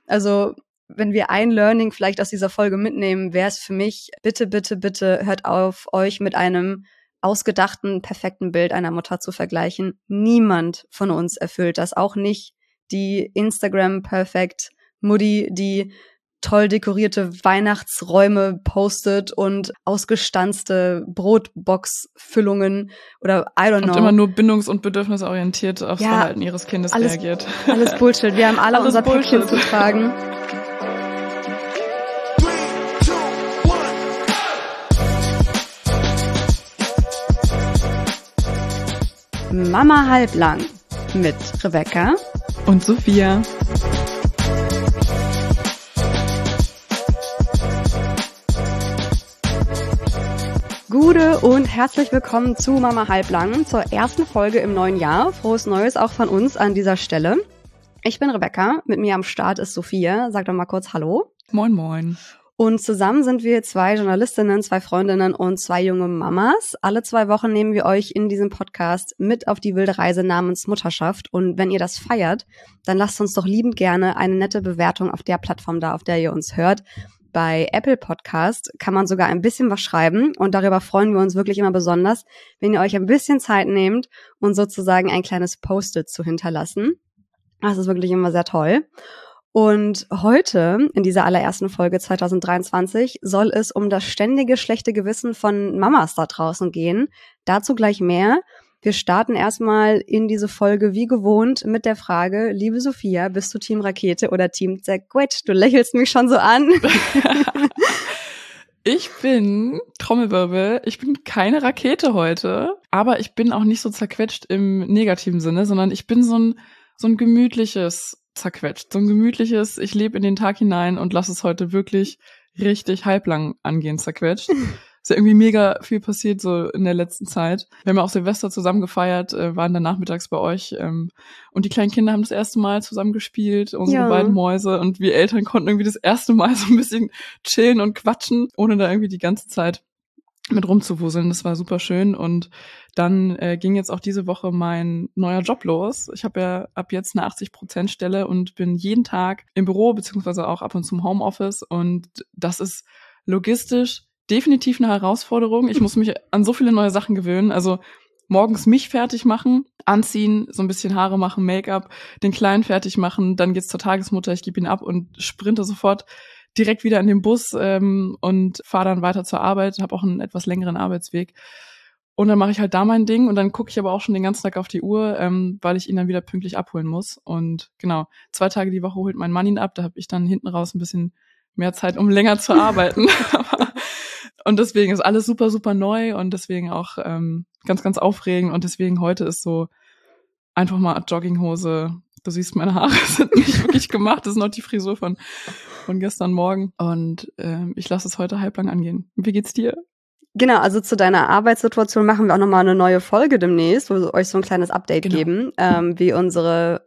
Also wenn wir ein Learning vielleicht aus dieser Folge mitnehmen, wäre es für mich, bitte, bitte, bitte hört auf, euch mit einem ausgedachten, perfekten Bild einer Mutter zu vergleichen. Niemand von uns erfüllt das, auch nicht die Instagram-perfekt Mutti, die toll dekorierte Weihnachtsräume postet und ausgestanzte Brotbox-Füllungen oder I don't know. Und immer nur bindungs- und bedürfnisorientiert aufs Verhalten ihres Kindes reagiert. Alles Bullshit. Wir haben alle unser Päckchen zu tragen. Mama halblang mit Rebecca und Sophia. Gute und herzlich willkommen zu Mama halblang, zur ersten Folge im neuen Jahr. Frohes Neues auch von uns an dieser Stelle. Ich bin Rebecca, mit mir am Start ist Sophia. Sag doch mal kurz Hallo. Moin, moin. Und zusammen sind wir 2 Journalistinnen, 2 Freundinnen und 2 junge Mamas. Alle 2 Wochen nehmen wir euch in diesem Podcast mit auf die wilde Reise namens Mutterschaft. Und wenn ihr das feiert, dann lasst uns doch liebend gerne eine nette Bewertung auf der Plattform da, auf der ihr uns hört. Bei Apple Podcast kann man sogar ein bisschen was schreiben und darüber freuen wir uns wirklich immer besonders, wenn ihr euch ein bisschen Zeit nehmt und sozusagen ein kleines Post-it zu hinterlassen. Das ist wirklich immer sehr toll. Und heute, in dieser allerersten Folge 2023, soll es um das ständige schlechte Gewissen von Mamas da draußen gehen. Dazu gleich mehr. Wir starten erstmal in diese Folge wie gewohnt mit der Frage, liebe Sophia, bist du Team Rakete oder Team Zerquetsch? Du lächelst mich schon so an. Ich bin, Trommelwirbel, ich bin keine Rakete heute, aber ich bin auch nicht so zerquetscht im negativen Sinne, sondern ich bin so ein gemütliches zerquetscht. So ein gemütliches, ich lebe in den Tag hinein und lasse es heute wirklich richtig halblang angehen, zerquetscht. Ist ja irgendwie mega viel passiert so in der letzten Zeit. Wir haben ja auch Silvester zusammen gefeiert, waren dann nachmittags bei euch und die kleinen Kinder haben das erste Mal zusammen gespielt, unsere beiden Mäuse, und wir Eltern konnten irgendwie das erste Mal so ein bisschen chillen und quatschen, ohne da irgendwie die ganze Zeit mit rumzuwuseln. Das war super schön. Und dann ging jetzt auch diese Woche mein neuer Job los. Ich habe ja ab jetzt eine 80% Stelle und bin jeden Tag im Büro, beziehungsweise auch ab und zu im Homeoffice. Und das ist logistisch definitiv eine Herausforderung. Ich muss mich an so viele neue Sachen gewöhnen. Also morgens mich fertig machen, anziehen, so ein bisschen Haare machen, Make-up, den Kleinen fertig machen, dann geht's zur Tagesmutter, ich gebe ihn ab und sprinte sofort direkt wieder in den Bus und fahre dann weiter zur Arbeit, habe auch einen etwas längeren Arbeitsweg. Und dann mache ich halt da mein Ding und dann gucke ich aber auch schon den ganzen Tag auf die Uhr, weil ich ihn dann wieder pünktlich abholen muss. Und genau, 2 Tage die Woche holt mein Mann ihn ab, da habe ich dann hinten raus ein bisschen mehr Zeit, um länger zu arbeiten. Und deswegen ist alles super, super neu und deswegen auch ganz, ganz aufregend. Und deswegen heute ist so einfach mal Jogginghose. Du siehst, meine Haare sind nicht wirklich gemacht. Das ist noch die Frisur von gestern Morgen. Und ich lasse es heute halblang angehen. Wie geht's dir? Genau, also zu deiner Arbeitssituation machen wir auch nochmal eine neue Folge demnächst, wo wir euch so ein kleines Update geben, wie unsere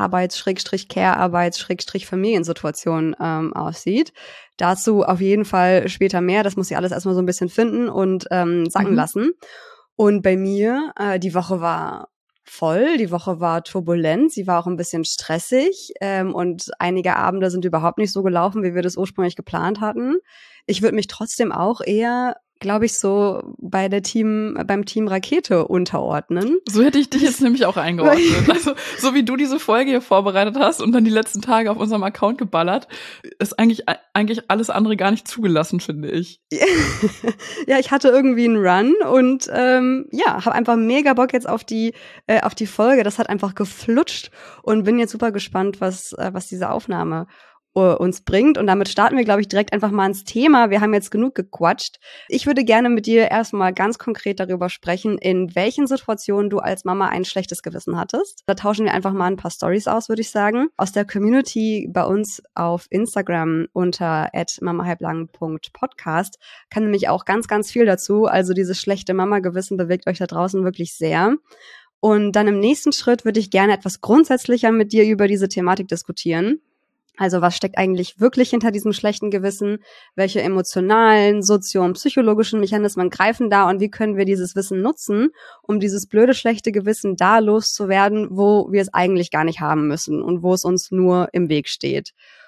Arbeits-Care-Arbeits-Familiensituation aussieht. Dazu auf jeden Fall später mehr. Das muss ich alles erstmal so ein bisschen finden und sacken lassen. Und bei mir, die Woche war voll, die Woche war turbulent, sie war auch ein bisschen stressig und einige Abende sind überhaupt nicht so gelaufen, wie wir das ursprünglich geplant hatten. Ich würde mich trotzdem auch eher, glaube ich, so beim Team Rakete unterordnen. So hätte ich dich jetzt nämlich auch eingeordnet. Also so wie du diese Folge hier vorbereitet hast und dann die letzten Tage auf unserem Account geballert, ist eigentlich alles andere gar nicht zugelassen, finde ich. Ja, ich hatte irgendwie einen Run und habe einfach mega Bock jetzt auf die Folge. Das hat einfach geflutscht und bin jetzt super gespannt, was diese Aufnahme uns bringt. Und damit starten wir, glaube ich, direkt einfach mal ins Thema. Wir haben jetzt genug gequatscht. Ich würde gerne mit dir erstmal ganz konkret darüber sprechen, in welchen Situationen du als Mama ein schlechtes Gewissen hattest. Da tauschen wir einfach mal ein paar Stories aus, würde ich sagen. Aus der Community bei uns auf Instagram unter @mamahalblang.podcast kann nämlich auch ganz, ganz viel dazu. Also dieses schlechte Mama-Gewissen bewegt euch da draußen wirklich sehr. Und dann im nächsten Schritt würde ich gerne etwas grundsätzlicher mit dir über diese Thematik diskutieren. Also was steckt eigentlich wirklich hinter diesem schlechten Gewissen? Welche emotionalen, sozio- und psychologischen Mechanismen greifen da und wie können wir dieses Wissen nutzen, um dieses blöde, schlechte Gewissen da loszuwerden, wo wir es eigentlich gar nicht haben müssen und wo es uns nur im Weg steht?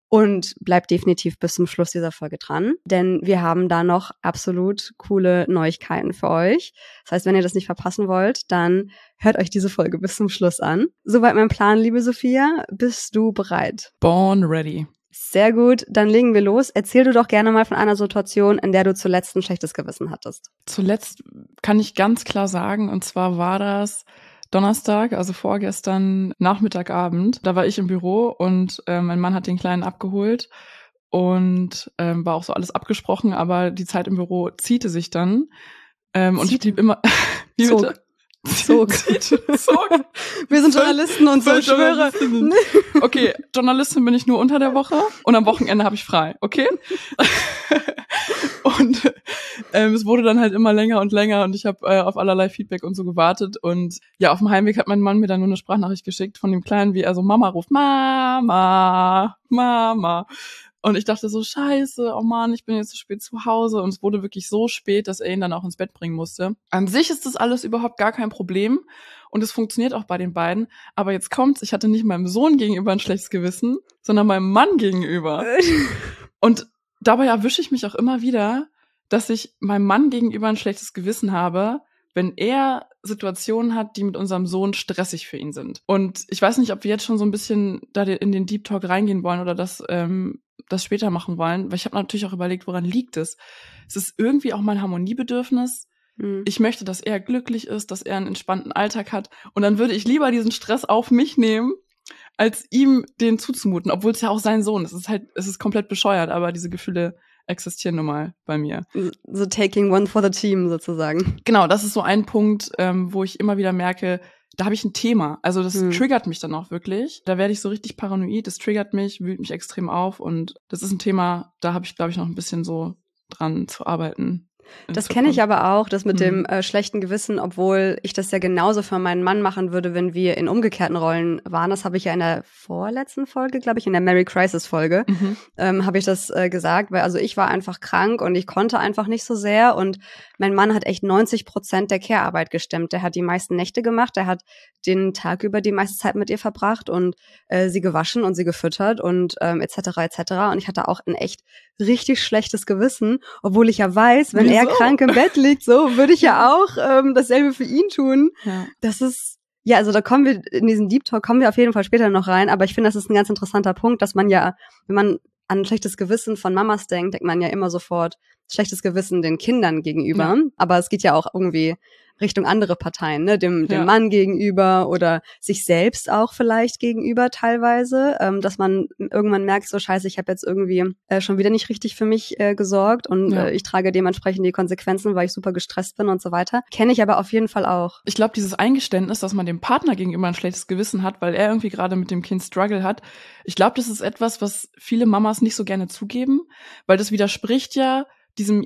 Und bleibt definitiv bis zum Schluss dieser Folge dran, denn wir haben da noch absolut coole Neuigkeiten für euch. Das heißt, wenn ihr das nicht verpassen wollt, dann hört euch diese Folge bis zum Schluss an. Soweit mein Plan, liebe Sophia. Bist du bereit? Born ready. Sehr gut, dann legen wir los. Erzähl du doch gerne mal von einer Situation, in der du zuletzt ein schlechtes Gewissen hattest. Zuletzt kann ich ganz klar sagen, und zwar war das Donnerstag, also vorgestern Nachmittagabend. Da war ich im Büro und mein Mann hat den Kleinen abgeholt und war auch so alles abgesprochen, aber die Zeit im Büro ziehte sich dann. Und ich blieb immer... Wie bitte? Zog. Wir sind Journalisten und so, ich schwöre. Okay, Journalistin bin ich nur unter der Woche und am Wochenende habe ich frei, okay? Und es wurde dann halt immer länger und länger und ich habe auf allerlei Feedback und so gewartet und ja, auf dem Heimweg hat mein Mann mir dann nur eine Sprachnachricht geschickt von dem Kleinen, wie er so Mama ruft, Mama, Mama. Und ich dachte so, scheiße, oh Mann, ich bin jetzt zu spät zu Hause. Und es wurde wirklich so spät, dass er ihn dann auch ins Bett bringen musste. An sich ist das alles überhaupt gar kein Problem. Und es funktioniert auch bei den beiden. Aber jetzt kommt's, ich hatte nicht meinem Sohn gegenüber ein schlechtes Gewissen, sondern meinem Mann gegenüber. Und dabei erwische ich mich auch immer wieder, dass ich meinem Mann gegenüber ein schlechtes Gewissen habe, wenn er Situationen hat, die mit unserem Sohn stressig für ihn sind. Und ich weiß nicht, ob wir jetzt schon so ein bisschen da in den Deep Talk reingehen wollen oder das später machen wollen, weil ich habe natürlich auch überlegt, woran liegt es? Es ist irgendwie auch mein Harmoniebedürfnis. Ich möchte, dass er glücklich ist, dass er einen entspannten Alltag hat und dann würde ich lieber diesen Stress auf mich nehmen, als ihm den zuzumuten, obwohl es ja auch sein Sohn ist. Es ist komplett bescheuert, aber diese Gefühle existieren nun mal bei mir. So taking one for the team sozusagen. Genau, das ist so ein Punkt, wo ich immer wieder merke, da habe ich ein Thema. Also das triggert mich dann auch wirklich. Da werde ich so richtig paranoid, das triggert mich, wühlt mich extrem auf und das ist ein Thema, da habe ich, glaube ich, noch ein bisschen so dran zu arbeiten. Das kenne ich aber auch, das mit dem schlechten Gewissen, obwohl ich das ja genauso für meinen Mann machen würde, wenn wir in umgekehrten Rollen waren. Das habe ich ja in der vorletzten Folge, glaube ich, in der Mary Crisis Folge, habe ich das gesagt, weil also ich war einfach krank und ich konnte einfach nicht so sehr und mein Mann hat echt 90% der Care-Arbeit gestemmt. Der hat die meisten Nächte gemacht, der hat den Tag über die meiste Zeit mit ihr verbracht und sie gewaschen und sie gefüttert und etc. etc. Und ich hatte auch ein echt richtig schlechtes Gewissen, obwohl ich ja weiß, wenn er krank im Bett liegt, so würde ich ja auch dasselbe für ihn tun. Ja. Das ist, ja, also da kommen wir, in diesen Deep Talk kommen wir auf jeden Fall später noch rein, aber ich finde, das ist ein ganz interessanter Punkt, dass man ja, wenn man an ein schlechtes Gewissen von Mamas denkt, denkt man ja immer sofort schlechtes Gewissen den Kindern gegenüber, aber es geht ja auch irgendwie Richtung andere Parteien, ne, dem Mann gegenüber oder sich selbst auch vielleicht gegenüber teilweise, dass man irgendwann merkt, so scheiße, ich habe jetzt irgendwie schon wieder nicht richtig für mich gesorgt und ich trage dementsprechend die Konsequenzen, weil ich super gestresst bin und so weiter. Kenne ich aber auf jeden Fall auch. Ich glaube, dieses Eingeständnis, dass man dem Partner gegenüber ein schlechtes Gewissen hat, weil er irgendwie gerade mit dem Kind Struggle hat, ich glaube, das ist etwas, was viele Mamas nicht so gerne zugeben, weil das widerspricht ja diesem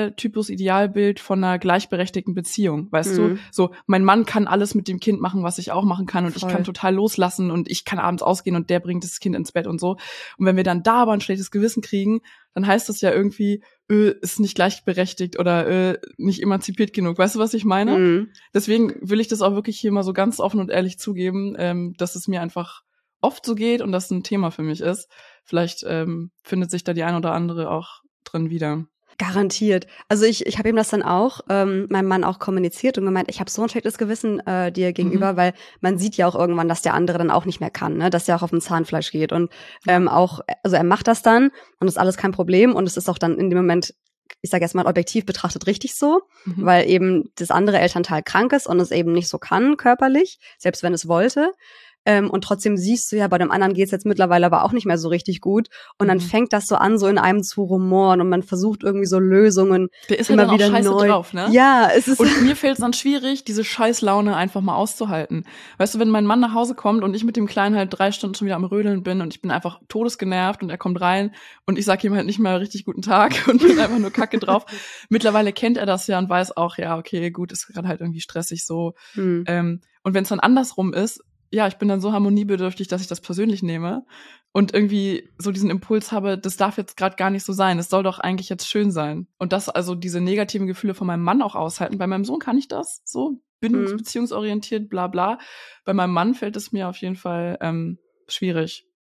Idealbild von einer gleichberechtigten Beziehung, weißt du? So, mein Mann kann alles mit dem Kind machen, was ich auch machen kann und ich kann total loslassen und ich kann abends ausgehen und der bringt das Kind ins Bett und so. Und wenn wir dann da aber ein schlechtes Gewissen kriegen, dann heißt das ja irgendwie, ist nicht gleichberechtigt oder nicht emanzipiert genug. Weißt du, was ich meine? Deswegen will ich das auch wirklich hier mal so ganz offen und ehrlich zugeben, dass es mir einfach oft so geht und das ein Thema für mich ist. Vielleicht findet sich da die ein oder andere auch drin wieder. Garantiert. Also ich habe ihm das dann auch, meinem Mann auch kommuniziert und gemeint, ich habe so ein schlechtes Gewissen dir gegenüber, weil man sieht ja auch irgendwann, dass der andere dann auch nicht mehr kann, ne, dass der auch auf dem Zahnfleisch geht und auch, also er macht das dann und ist alles kein Problem und es ist auch dann in dem Moment, ich sage jetzt mal objektiv betrachtet richtig so, weil eben das andere Elternteil krank ist und es eben nicht so kann körperlich, selbst wenn es wollte. Und trotzdem siehst du ja, bei dem anderen geht's jetzt mittlerweile aber auch nicht mehr so richtig gut. Und dann fängt das so an, so in einem zu rumoren und man versucht irgendwie so Lösungen der ist immer halt wieder auch scheiße neu drauf, ne? Ja, es ist. Und mir fällt es dann schwierig, diese Scheißlaune einfach mal auszuhalten. Weißt du, wenn mein Mann nach Hause kommt und ich mit dem Kleinen halt 3 Stunden schon wieder am Rödeln bin und ich bin einfach todesgenervt und er kommt rein und ich sag ihm halt nicht mal richtig guten Tag und bin einfach nur kacke drauf. Mittlerweile kennt er das ja und weiß auch, ja, okay, gut, ist gerade halt irgendwie stressig so. Und wenn es dann andersrum ist, ja, ich bin dann so harmoniebedürftig, dass ich das persönlich nehme und irgendwie so diesen Impuls habe, das darf jetzt gerade gar nicht so sein. Es soll doch eigentlich jetzt schön sein. Und das, also diese negativen Gefühle von meinem Mann auch aushalten. Bei meinem Sohn kann ich das so beziehungsorientiert, bla bla. Bei meinem Mann fällt es mir auf jeden Fall schwierig.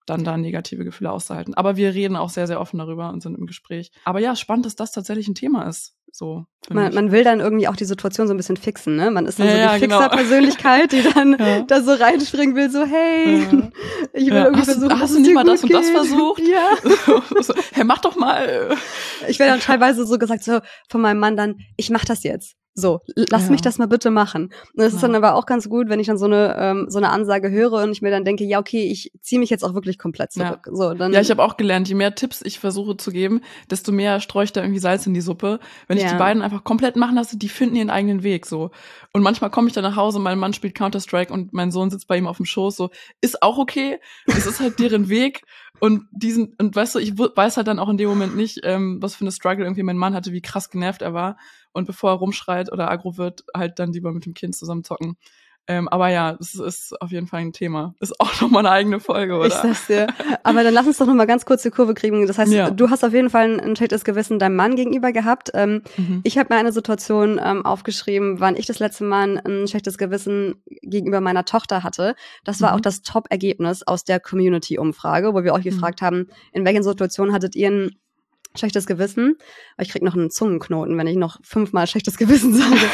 dann da negative Gefühle auszuhalten. Aber wir reden auch sehr, sehr offen darüber und sind im Gespräch. Aber ja, spannend, dass das tatsächlich ein Thema ist. So, man will dann irgendwie auch die Situation so ein bisschen fixen, ne? Man ist dann so die Genau. Fixer-Persönlichkeit, die dann da so reinspringen will, so hey, ich will irgendwie versuchen, hast du nicht mal das und das versucht? Ja. Hey, mach doch mal. Ich werde dann teilweise so gesagt, so von meinem Mann dann, ich mach das jetzt. So, lass mich das mal bitte machen. Und das ist dann aber auch ganz gut, wenn ich dann so eine Ansage höre und ich mir dann denke, ja, okay, ich ziehe mich jetzt auch wirklich komplett zurück. Ja. So, dann, ja, ich habe auch gelernt, je mehr Tipps ich versuche zu geben, desto mehr streue ich da irgendwie Salz in die Suppe. Wenn ich die beiden einfach komplett machen lasse, die finden ihren eigenen Weg so. Und manchmal komme ich dann nach Hause, mein Mann spielt Counter-Strike und mein Sohn sitzt bei ihm auf dem Schoß, so, ist auch okay. Es ist halt deren Weg. Und weißt du, ich weiß halt dann auch in dem Moment nicht, was für eine Struggle irgendwie mein Mann hatte, wie krass genervt er war. Und bevor er rumschreit oder aggro wird, halt dann lieber mit dem Kind zusammen zocken. Aber ja, das ist auf jeden Fall ein Thema. Ist auch nochmal eine eigene Folge, oder? Ich sag's dir. Aber dann lass uns doch nochmal ganz kurz die Kurve kriegen. Das heißt, du hast auf jeden Fall ein schlechtes Gewissen deinem Mann gegenüber gehabt. Ich habe mir eine Situation aufgeschrieben, wann ich das letzte Mal ein schlechtes Gewissen gegenüber meiner Tochter hatte. Das war auch das Top-Ergebnis aus der Community-Umfrage, wo wir euch gefragt haben, in welchen Situationen hattet ihr ein schlechtes Gewissen? Ich krieg noch einen Zungenknoten, wenn ich noch 5-mal schlechtes Gewissen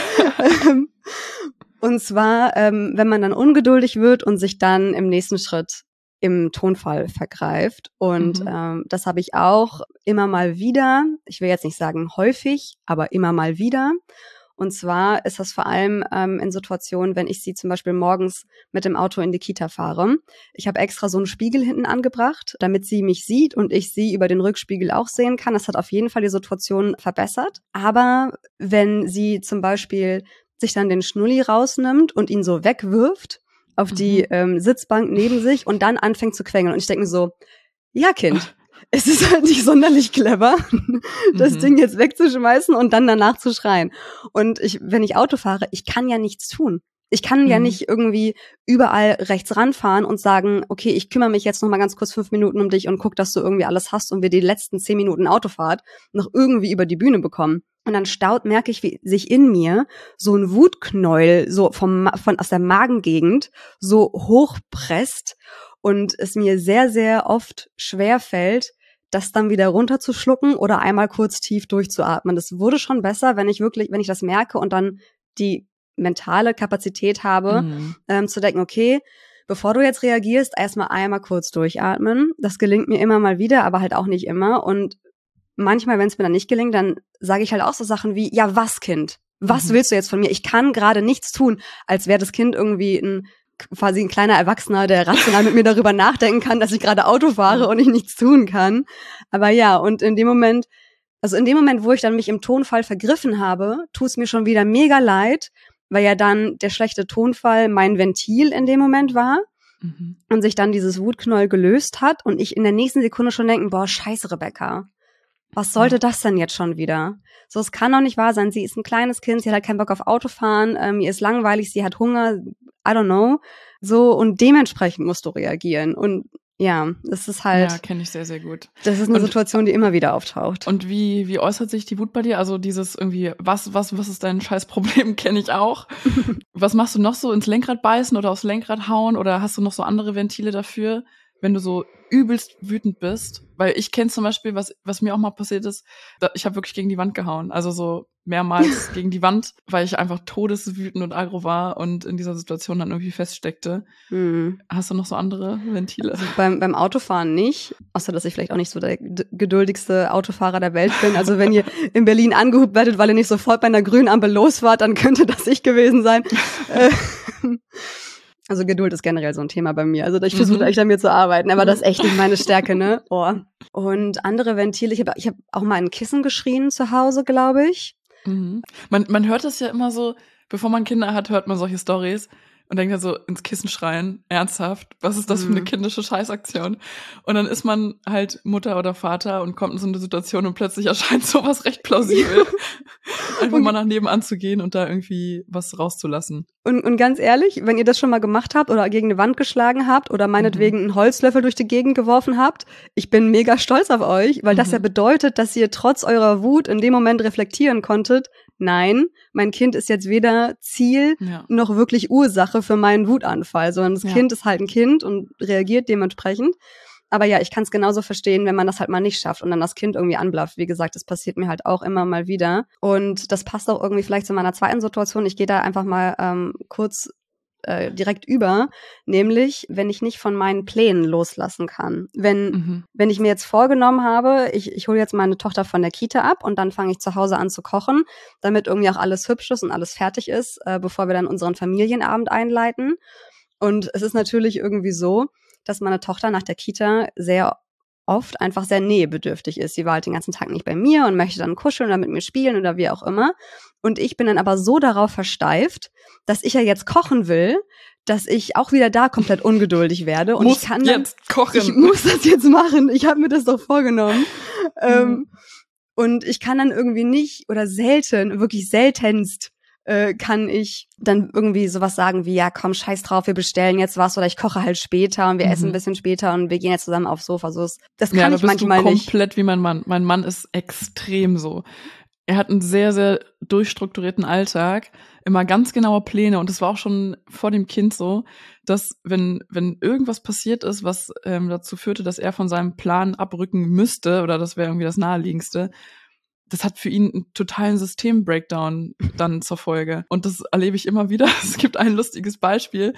sage. Und zwar, wenn man dann ungeduldig wird und sich dann im nächsten Schritt im Tonfall vergreift. Und das habe ich auch immer mal wieder, ich will jetzt nicht sagen häufig, aber immer mal wieder. Und zwar ist das vor allem in Situationen, wenn ich sie zum Beispiel morgens mit dem Auto in die Kita fahre. Ich habe extra so einen Spiegel hinten angebracht, damit sie mich sieht und ich sie über den Rückspiegel auch sehen kann. Das hat auf jeden Fall die Situation verbessert. Aber wenn sie zum Beispiel sich dann den Schnulli rausnimmt und ihn so wegwirft auf die Sitzbank neben sich und dann anfängt zu quengeln. Und ich denke mir so, ja Kind, es ist halt nicht sonderlich clever, das Ding jetzt wegzuschmeißen und dann danach zu schreien. Und wenn ich Auto fahre, ich kann ja nichts tun. Ich kann ja nicht irgendwie überall rechts ranfahren und sagen, okay, ich kümmere mich jetzt noch mal ganz kurz 5 Minuten um dich und guck, dass du irgendwie alles hast und wir die letzten 10 Minuten Autofahrt noch irgendwie über die Bühne bekommen. Und dann merke ich, wie sich in mir so ein Wutknäuel so aus der Magengegend so hochpresst und es mir sehr, sehr oft schwer fällt, das dann wieder runterzuschlucken oder einmal kurz tief durchzuatmen. Das wurde schon besser, wenn ich das merke und dann die mentale Kapazität habe, zu denken, okay, bevor du jetzt reagierst, erstmal einmal kurz durchatmen. Das gelingt mir immer mal wieder, aber halt auch nicht immer. Und manchmal, wenn es mir dann nicht gelingt, dann sage ich halt auch so Sachen wie, ja, was, Kind? Was willst du jetzt von mir? Ich kann gerade nichts tun, als wäre das Kind irgendwie quasi ein kleiner Erwachsener, der rational mit mir darüber nachdenken kann, dass ich gerade Auto fahre und ich nichts tun kann. Aber ja, und in dem Moment, wo ich dann mich im Tonfall vergriffen habe, tut's mir schon wieder mega leid, weil ja dann der schlechte Tonfall mein Ventil in dem Moment war und sich dann dieses Wutknäuel gelöst hat und ich in der nächsten Sekunde schon denken, boah, scheiße, Rebecca. Was sollte das denn jetzt schon wieder? So, es kann doch nicht wahr sein. Sie ist ein kleines Kind, sie hat halt keinen Bock auf Autofahren, ihr ist langweilig, sie hat Hunger, I don't know. So, und dementsprechend musst du reagieren. Und ja, das ist halt. Ja, kenne ich sehr, sehr gut. Das ist eine Situation, die immer wieder auftaucht. Und wie äußert sich die Wut bei dir? Also dieses irgendwie, was ist dein Scheißproblem, kenne ich auch. Was machst du noch so, ins Lenkrad beißen oder aufs Lenkrad hauen? Oder hast du noch so andere Ventile dafür, wenn du so übelst wütend bist? Weil ich kenne zum Beispiel, was mir auch mal passiert ist, ich habe wirklich gegen die Wand gehauen. Also so mehrmals gegen die Wand, weil ich einfach todeswütend und aggro war und in dieser Situation dann irgendwie feststeckte. Hast du noch so andere Ventile? Also beim Autofahren nicht, außer dass ich vielleicht auch nicht so der geduldigste Autofahrer der Welt bin. Also wenn ihr in Berlin angehupt werdet, weil ihr nicht sofort bei einer grünen Ampel losfahrt, dann könnte das ich gewesen sein. Also Geduld ist generell so ein Thema bei mir. Also ich versuche echt an mir zu arbeiten, aber das ist echt nicht meine Stärke, ne? Oh. Und andere Ventile, ich hab auch mal ein Kissen geschrien zu Hause, glaube ich. Man hört das ja immer so, bevor man Kinder hat, hört man solche Storys und denkt ja so, ins Kissen schreien, ernsthaft, was ist das für eine kindische Scheißaktion? Und dann ist man halt Mutter oder Vater und kommt in so eine Situation und plötzlich erscheint sowas recht plausibel. Einfach mal nach nebenan zu gehen und da irgendwie was rauszulassen. Und ganz ehrlich, wenn ihr das schon mal gemacht habt oder gegen eine Wand geschlagen habt oder meinetwegen einen Holzlöffel durch die Gegend geworfen habt, ich bin mega stolz auf euch, weil das ja bedeutet, dass ihr trotz eurer Wut in dem Moment reflektieren konntet, nein, mein Kind ist jetzt weder Ziel noch wirklich Ursache für meinen Wutanfall, sondern das Kind ist halt ein Kind und reagiert dementsprechend. Aber ja, ich kann es genauso verstehen, wenn man das halt mal nicht schafft und dann das Kind irgendwie anblafft. Wie gesagt, das passiert mir halt auch immer mal wieder. Und das passt auch irgendwie vielleicht zu meiner zweiten Situation. Ich gehe da einfach mal kurz direkt über, nämlich wenn ich nicht von meinen Plänen loslassen kann. Wenn ich mir jetzt vorgenommen habe, ich hole jetzt meine Tochter von der Kita ab und dann fange ich zu Hause an zu kochen, damit irgendwie auch alles hübsch ist und alles fertig ist, bevor wir dann unseren Familienabend einleiten. Und es ist natürlich irgendwie so, dass meine Tochter nach der Kita sehr oft einfach sehr nähebedürftig ist. Sie war halt den ganzen Tag nicht bei mir und möchte dann kuscheln oder mit mir spielen oder wie auch immer. Und ich bin dann aber so darauf versteift, dass ich ja jetzt kochen will, dass ich auch wieder da komplett ungeduldig werde. Und ich kann dann, jetzt kochen. Ich muss das jetzt machen. Ich habe mir das doch vorgenommen. Und ich kann dann irgendwie nicht oder selten, wirklich seltenst, kann ich dann irgendwie sowas sagen wie, ja komm, scheiß drauf, wir bestellen jetzt was oder ich koche halt später und wir essen ein bisschen später und wir gehen jetzt zusammen aufs Sofa. So, das kann ich manchmal nicht. Komplett wie mein Mann. Mein Mann ist extrem so. Er hat einen sehr, sehr durchstrukturierten Alltag, immer ganz genaue Pläne und es war auch schon vor dem Kind so, dass wenn irgendwas passiert ist, was dazu führte, dass er von seinem Plan abrücken müsste oder das wäre irgendwie das Naheliegendste, das hat für ihn einen totalen System-Breakdown dann zur Folge. Und das erlebe ich immer wieder. Es gibt ein lustiges Beispiel.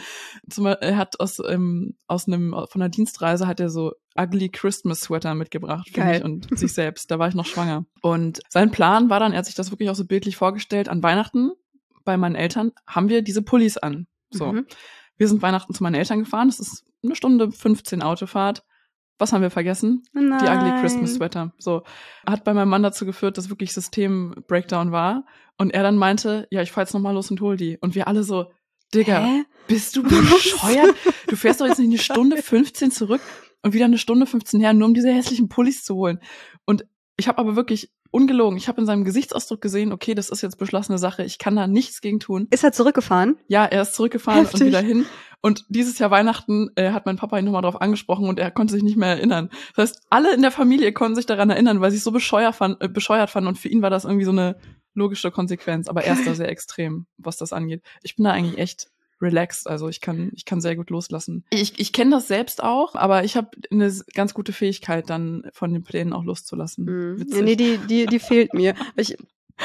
Er hat von einer Dienstreise hat er so ugly Christmas-Sweater mitgebracht für mich und sich selbst. Da war ich noch schwanger. Und sein Plan war dann, er hat sich das wirklich auch so bildlich vorgestellt, an Weihnachten bei meinen Eltern haben wir diese Pullis an. So. Wir sind Weihnachten zu meinen Eltern gefahren. Das ist 1:15 Autofahrt. Was haben wir vergessen? Nein. Die ugly Christmas Sweater. So. Hat bei meinem Mann dazu geführt, dass wirklich System-Breakdown war. Und er dann meinte, ja, ich fahr jetzt nochmal los und hol die. Und wir alle so, Digga, bist du bescheuert? Du fährst doch jetzt nicht 1:15 zurück und wieder 1:15 her, nur um diese hässlichen Pullis zu holen. Und ich habe aber wirklich ungelogen, ich habe in seinem Gesichtsausdruck gesehen, okay, das ist jetzt beschlossene Sache, ich kann da nichts gegen tun. Ist er zurückgefahren? Ja, er ist zurückgefahren und wieder hin. Und dieses Jahr Weihnachten hat mein Papa ihn nochmal drauf angesprochen und er konnte sich nicht mehr erinnern. Das heißt, alle in der Familie konnten sich daran erinnern, weil sie es so bescheuert fanden und für ihn war das irgendwie so eine logische Konsequenz. Aber er ist da sehr extrem, was das angeht. Ich bin da eigentlich echt relaxed, also ich kann sehr gut loslassen. Ich kenne das selbst auch, aber ich habe eine ganz gute Fähigkeit, dann von den Plänen auch loszulassen. Witzig. Nee, die fehlt mir. Ich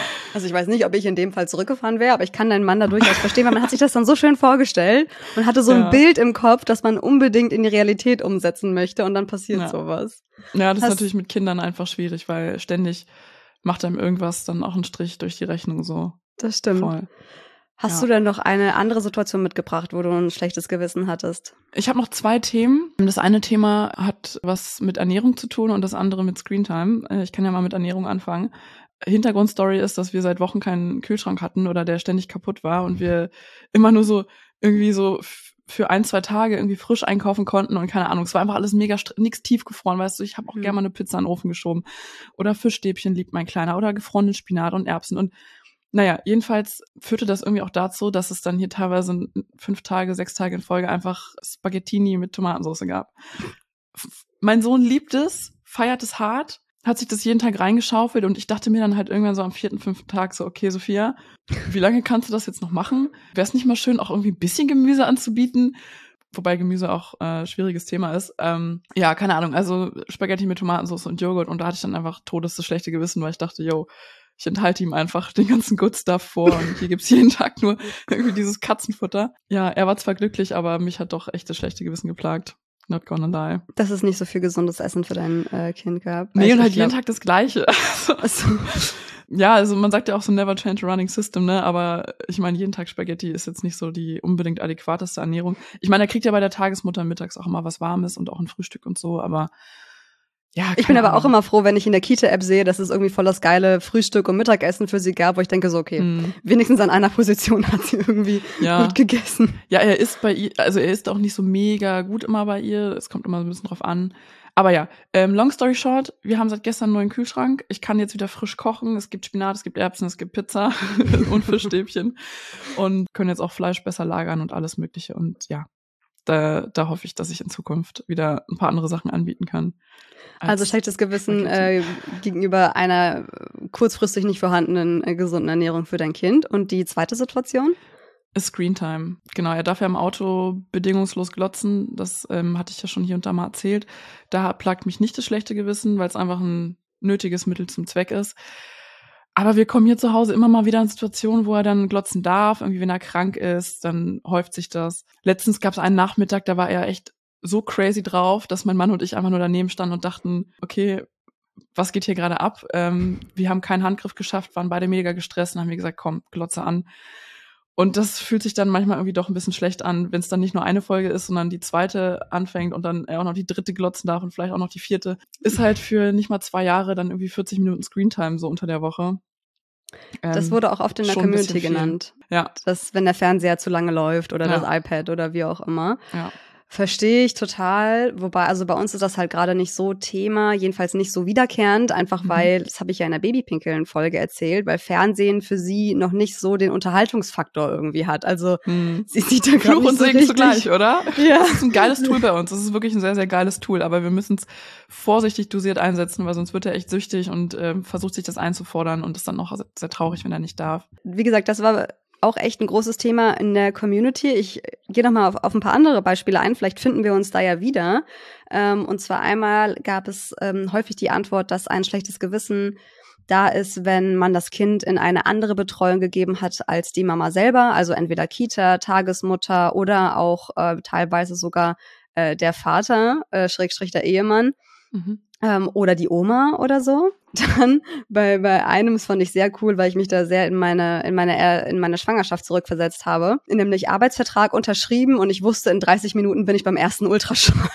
weiß nicht, ob ich in dem Fall zurückgefahren wäre, aber ich kann deinen Mann da durchaus verstehen, weil man hat sich das dann so schön vorgestellt und hatte so ein Bild im Kopf, das man unbedingt in die Realität umsetzen möchte und dann passiert sowas. Ja, das ist natürlich mit Kindern einfach schwierig, weil ständig macht einem irgendwas dann auch einen Strich durch die Rechnung so. Das stimmt. Voll. Hast du denn noch eine andere Situation mitgebracht, wo du ein schlechtes Gewissen hattest? Ich habe noch 2 Themen. Das eine Thema hat was mit Ernährung zu tun und das andere mit Screentime. Ich kann ja mal mit Ernährung anfangen. Hintergrundstory ist, dass wir seit Wochen keinen Kühlschrank hatten oder der ständig kaputt war und wir immer nur so irgendwie so für 1-2 Tage irgendwie frisch einkaufen konnten und keine Ahnung, es war einfach alles mega nichts tiefgefroren, weißt du, ich habe auch gerne mal eine Pizza in den Ofen geschoben oder Fischstäbchen liebt mein Kleiner oder gefrorenen Spinat und Erbsen und naja, jedenfalls führte das irgendwie auch dazu, dass es dann hier teilweise 5 Tage, 6 Tage in Folge einfach Spaghettini mit Tomatensauce gab. Mein Sohn liebt es, feiert es hart, hat sich das jeden Tag reingeschaufelt und ich dachte mir dann halt irgendwann so am 4., 5. Tag so, okay, Sophia, wie lange kannst du das jetzt noch machen? Wäre es nicht mal schön, auch irgendwie ein bisschen Gemüse anzubieten? Wobei Gemüse auch schwieriges Thema ist. Ja, keine Ahnung, also Spaghetti mit Tomatensauce und Joghurt und da hatte ich dann einfach das schlechte Gewissen, weil ich dachte, ich enthalte ihm einfach den ganzen Good Stuff vor und hier gibt's jeden Tag nur irgendwie dieses Katzenfutter. Ja, er war zwar glücklich, aber mich hat doch echt das schlechte Gewissen geplagt. Not gonna lie. Dass es nicht so viel gesundes Essen für dein Kind gab. Nee, und halt jeden Tag das Gleiche. Ja, also man sagt ja auch so never change a running system, ne? Aber ich meine, jeden Tag Spaghetti ist jetzt nicht so die unbedingt adäquateste Ernährung. Ich meine, er kriegt ja bei der Tagesmutter mittags auch immer was Warmes und auch ein Frühstück und so, aber ja, ich bin aber auch immer froh, wenn ich in der Kita-App sehe, dass es irgendwie voll das geile Frühstück und Mittagessen für sie gab, wo ich denke so, okay, wenigstens an einer Position hat sie irgendwie gut gegessen. Ja, er isst bei ihr, also er isst auch nicht so mega gut immer bei ihr, es kommt immer so ein bisschen drauf an. Aber ja, long story short, wir haben seit gestern einen neuen Kühlschrank. Ich kann jetzt wieder frisch kochen. Es gibt Spinat, es gibt Erbsen, es gibt Pizza und Fischstäbchen und können jetzt auch Fleisch besser lagern und alles Mögliche. Und ja, da hoffe ich, dass ich in Zukunft wieder ein paar andere Sachen anbieten kann. Also schlechtes Gewissen gegenüber einer kurzfristig nicht vorhandenen gesunden Ernährung für dein Kind. Und die zweite Situation? Screentime. Genau, er darf ja im Auto bedingungslos glotzen. Das hatte ich ja schon hier und da mal erzählt. Da plagt mich nicht das schlechte Gewissen, weil es einfach ein nötiges Mittel zum Zweck ist. Aber wir kommen hier zu Hause immer mal wieder in Situationen, wo er dann glotzen darf. Irgendwie, wenn er krank ist, dann häuft sich das. Letztens gab es einen Nachmittag, da war er echt so crazy drauf, dass mein Mann und ich einfach nur daneben standen und dachten, okay, was geht hier gerade ab? Wir haben keinen Handgriff geschafft, waren beide mega gestresst und haben gesagt, komm, glotze an. Und das fühlt sich dann manchmal irgendwie doch ein bisschen schlecht an, wenn es dann nicht nur eine Folge ist, sondern die zweite anfängt und dann er auch noch die dritte glotzen darf und vielleicht auch noch die vierte. Ist halt für nicht mal 2 Jahre dann irgendwie 40 Minuten Screentime so unter der Woche. Das wurde auch oft in der Community genannt. Ja. Dass, wenn der Fernseher zu lange läuft oder das iPad oder wie auch immer. Ja. Verstehe ich total. Wobei, also bei uns ist das halt gerade nicht so Thema, jedenfalls nicht so wiederkehrend, einfach weil, das habe ich ja in der Babypinkeln-Folge erzählt, weil Fernsehen für sie noch nicht so den Unterhaltungsfaktor irgendwie hat. Also sie sieht da gerade nicht so richtig. Zugleich, oder? Ja. Das ist ein geiles Tool bei uns. Das ist wirklich ein sehr, sehr geiles Tool. Aber wir müssen es vorsichtig dosiert einsetzen, weil sonst wird er echt süchtig und versucht sich das einzufordern und ist dann noch sehr traurig, wenn er nicht darf. Wie gesagt, das war auch echt ein großes Thema in der Community. Ich gehe noch mal auf ein paar andere Beispiele ein. Vielleicht finden wir uns da ja wieder. Und zwar einmal gab es häufig die Antwort, dass ein schlechtes Gewissen da ist, wenn man das Kind in eine andere Betreuung gegeben hat als die Mama selber. Also entweder Kita, Tagesmutter oder auch teilweise sogar der Vater, Schrägstrich der Ehemann. Oder die Oma oder so. Dann bei einem, das fand ich sehr cool, weil ich mich da sehr in meine Schwangerschaft zurückversetzt habe. Nämlich Arbeitsvertrag unterschrieben und ich wusste, in 30 Minuten bin ich beim ersten Ultraschall.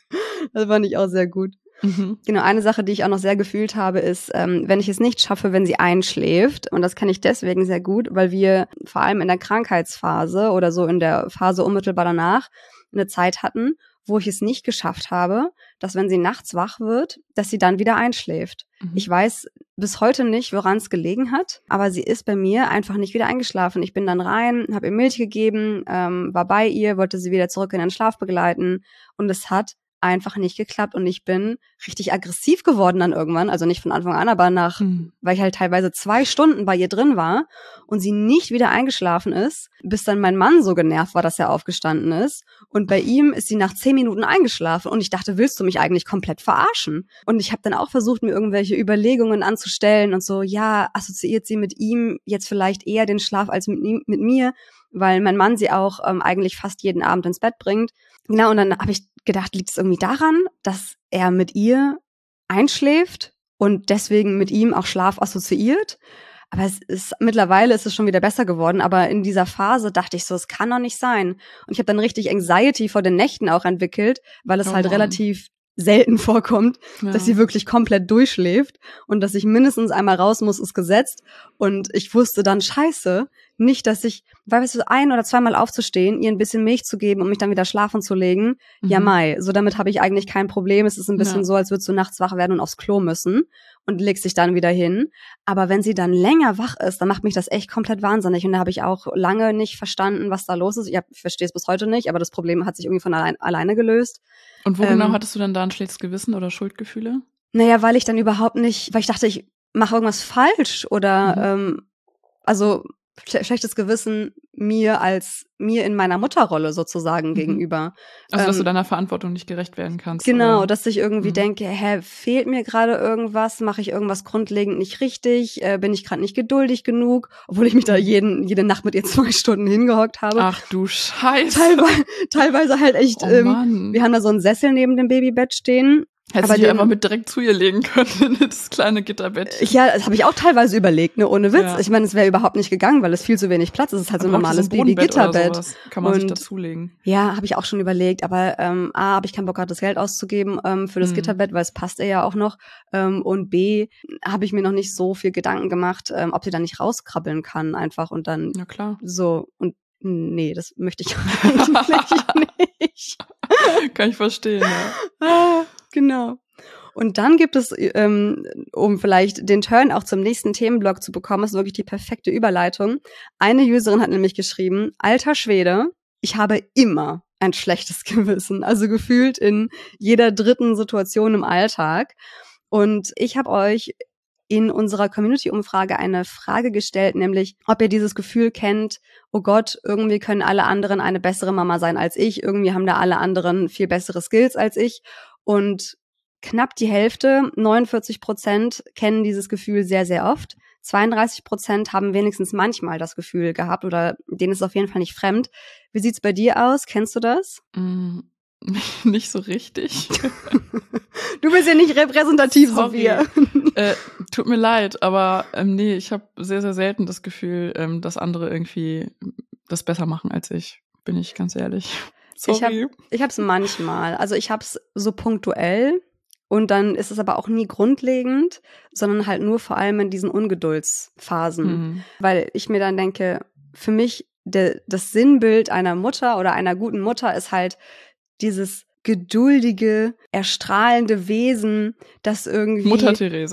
Das fand ich auch sehr gut. Genau, eine Sache, die ich auch noch sehr gefühlt habe, ist, wenn ich es nicht schaffe, wenn sie einschläft. Und das kann ich deswegen sehr gut, weil wir vor allem in der Krankheitsphase oder so in der Phase unmittelbar danach eine Zeit hatten, wo ich es nicht geschafft habe, dass wenn sie nachts wach wird, dass sie dann wieder einschläft. Ich weiß bis heute nicht, woran es gelegen hat, aber sie ist bei mir einfach nicht wieder eingeschlafen. Ich bin dann rein, habe ihr Milch gegeben, war bei ihr, wollte sie wieder zurück in den Schlaf begleiten und es hat einfach nicht geklappt und ich bin richtig aggressiv geworden dann irgendwann, also nicht von Anfang an, aber weil ich halt teilweise 2 Stunden bei ihr drin war und sie nicht wieder eingeschlafen ist, bis dann mein Mann so genervt war, dass er aufgestanden ist und bei ihm ist sie nach 10 Minuten eingeschlafen und ich dachte, willst du mich eigentlich komplett verarschen? Und ich habe dann auch versucht, mir irgendwelche Überlegungen anzustellen und so, ja, assoziiert sie mit ihm jetzt vielleicht eher den Schlaf als mit mir, weil mein Mann sie auch eigentlich fast jeden Abend ins Bett bringt. Genau, und dann habe ich gedacht, liegt es irgendwie daran, dass er mit ihr einschläft und deswegen mit ihm auch Schlaf assoziiert. Aber mittlerweile ist es schon wieder besser geworden. Aber in dieser Phase dachte ich so, es kann doch nicht sein. Und ich habe dann richtig Anxiety vor den Nächten auch entwickelt, weil es relativ selten vorkommt, dass sie wirklich komplett durchschläft und dass ich mindestens einmal raus muss, ist gesetzt. Und ich wusste dann, scheiße, nicht, dass ich, weißt du, 1- oder 2-mal aufzustehen, ihr ein bisschen Milch zu geben und mich dann wieder schlafen zu legen. Ja, Mai, so damit habe ich eigentlich kein Problem. Es ist ein bisschen so, als würdest du nachts wach werden und aufs Klo müssen und legst dich dann wieder hin. Aber wenn sie dann länger wach ist, dann macht mich das echt komplett wahnsinnig. Und da habe ich auch lange nicht verstanden, was da los ist. Ich verstehe es bis heute nicht, aber das Problem hat sich irgendwie von alleine gelöst. Und wo genau hattest du dann da ein schlechtes Gewissen oder Schuldgefühle? Naja, weil ich dann überhaupt nicht, weil ich dachte, ich mache irgendwas falsch oder also schlechtes Gewissen mir in meiner Mutterrolle sozusagen gegenüber. Also, dass du deiner Verantwortung nicht gerecht werden kannst. Genau, oder? dass ich irgendwie denke, fehlt mir gerade irgendwas? Mache ich irgendwas grundlegend nicht richtig? Bin ich gerade nicht geduldig genug? Obwohl ich mich da jede Nacht mit ihr 2 Stunden hingehockt habe. Ach du Scheiße. Teilweise halt echt, wir haben da so einen Sessel neben dem Babybett stehen. Hättest du dich einfach mit direkt zu ihr legen können, das kleine Gitterbett. Ja, das habe ich auch teilweise überlegt, ne, ohne Witz. Ja. Ich meine, es wäre überhaupt nicht gegangen, weil es viel zu wenig Platz ist. Es ist halt so ein normales Baby-Gitterbett. Kann man sich dazulegen. Ja, habe ich auch schon überlegt, aber habe ich keinen Bock gehabt, das Geld auszugeben für das Gitterbett, weil es passt ihr ja auch noch. Und B, habe ich mir noch nicht so viel Gedanken gemacht, ob sie da nicht rauskrabbeln kann einfach und dann so. Und nee, das möchte ich eigentlich nicht. Kann ich verstehen, ja. Genau. Und dann gibt es, um vielleicht den Turn auch zum nächsten Themenblock zu bekommen, ist wirklich die perfekte Überleitung. Eine Userin hat nämlich geschrieben, alter Schwede, ich habe immer ein schlechtes Gewissen, also gefühlt in jeder dritten Situation im Alltag. Und ich habe euch in unserer Community-Umfrage eine Frage gestellt, nämlich, ob ihr dieses Gefühl kennt, oh Gott, irgendwie können alle anderen eine bessere Mama sein als ich, irgendwie haben da alle anderen viel bessere Skills als ich. Und knapp die Hälfte, 49%, kennen dieses Gefühl sehr, sehr oft. 32% haben wenigstens manchmal das Gefühl gehabt oder denen ist auf jeden Fall nicht fremd. Wie sieht's bei dir aus? Kennst du das? Nicht so richtig. Du bist ja nicht repräsentativ, Sorry. so wir. Tut mir leid, aber nee, ich habe sehr, sehr selten das Gefühl, dass andere irgendwie das besser machen als ich. Bin ich ganz ehrlich. Sorry. Ich hab's manchmal. Also ich hab's so punktuell. Und dann ist es aber auch nie grundlegend, sondern halt nur vor allem in diesen Ungeduldsphasen. Weil ich mir dann denke, für mich das Sinnbild einer Mutter oder einer guten Mutter ist halt dieses geduldige, erstrahlende Wesen, das irgendwie Mutter Teresa.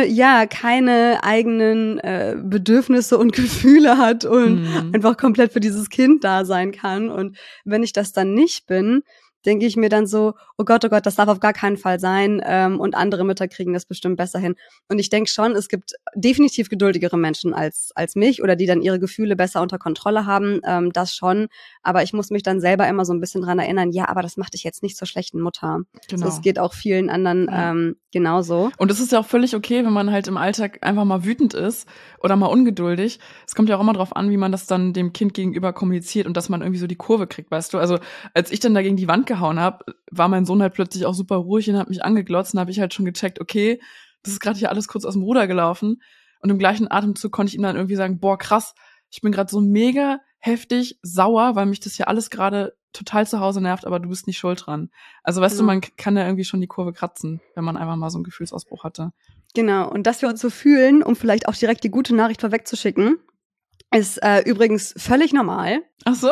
keine eigenen Bedürfnisse und Gefühle hat und einfach komplett für dieses Kind da sein kann. Und wenn ich das dann nicht bin, denke ich mir dann so, oh Gott, das darf auf gar keinen Fall sein und andere Mütter kriegen das bestimmt besser hin. Und ich denke schon, es gibt definitiv geduldigere Menschen als mich oder die dann ihre Gefühle besser unter Kontrolle haben, das schon. Aber ich muss mich dann selber immer so ein bisschen dran erinnern, ja, aber das macht dich jetzt nicht zur schlechten Mutter. Genau. Das geht auch vielen anderen genauso. Und es ist ja auch völlig okay, wenn man halt im Alltag einfach mal wütend ist oder mal ungeduldig. Es kommt ja auch immer drauf an, wie man das dann dem Kind gegenüber kommuniziert und dass man irgendwie so die Kurve kriegt, weißt du. Also als ich dann da gegen die Wand gehauen habe, war mein Sohn halt plötzlich auch super ruhig und hat mich angeglotzt und habe ich halt schon gecheckt, okay, das ist gerade hier alles kurz aus dem Ruder gelaufen. Und im gleichen Atemzug konnte ich ihm dann irgendwie sagen, boah, krass, ich bin gerade so mega heftig sauer, weil mich das hier alles gerade total zu Hause nervt, aber du bist nicht schuld dran. Also weißt du, man kann ja irgendwie schon die Kurve kratzen, wenn man einfach mal so einen Gefühlsausbruch hatte. Genau, und dass wir uns so fühlen, um vielleicht auch direkt die gute Nachricht vorwegzuschicken, ist übrigens völlig normal. Ach so.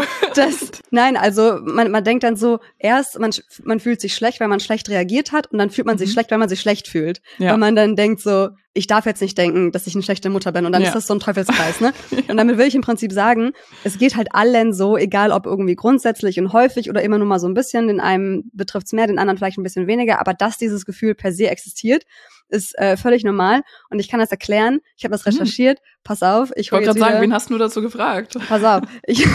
Nein, also man denkt dann so, erst man fühlt sich schlecht, weil man schlecht reagiert hat und dann fühlt man sich schlecht, weil man sich schlecht fühlt. Ja. Weil man dann denkt so, ich darf jetzt nicht denken, dass ich eine schlechte Mutter bin und dann ist das so ein Teufelskreis, ne? Und damit will ich im Prinzip sagen, es geht halt allen so, egal ob irgendwie grundsätzlich und häufig oder immer nur mal so ein bisschen, den einen betrifft's mehr, den anderen vielleicht ein bisschen weniger, aber dass dieses Gefühl per se existiert, ist völlig normal und ich kann das erklären. Ich habe das recherchiert. Pass auf, ich wollte gerade sagen, wen hast du dazu gefragt? Pass auf, ich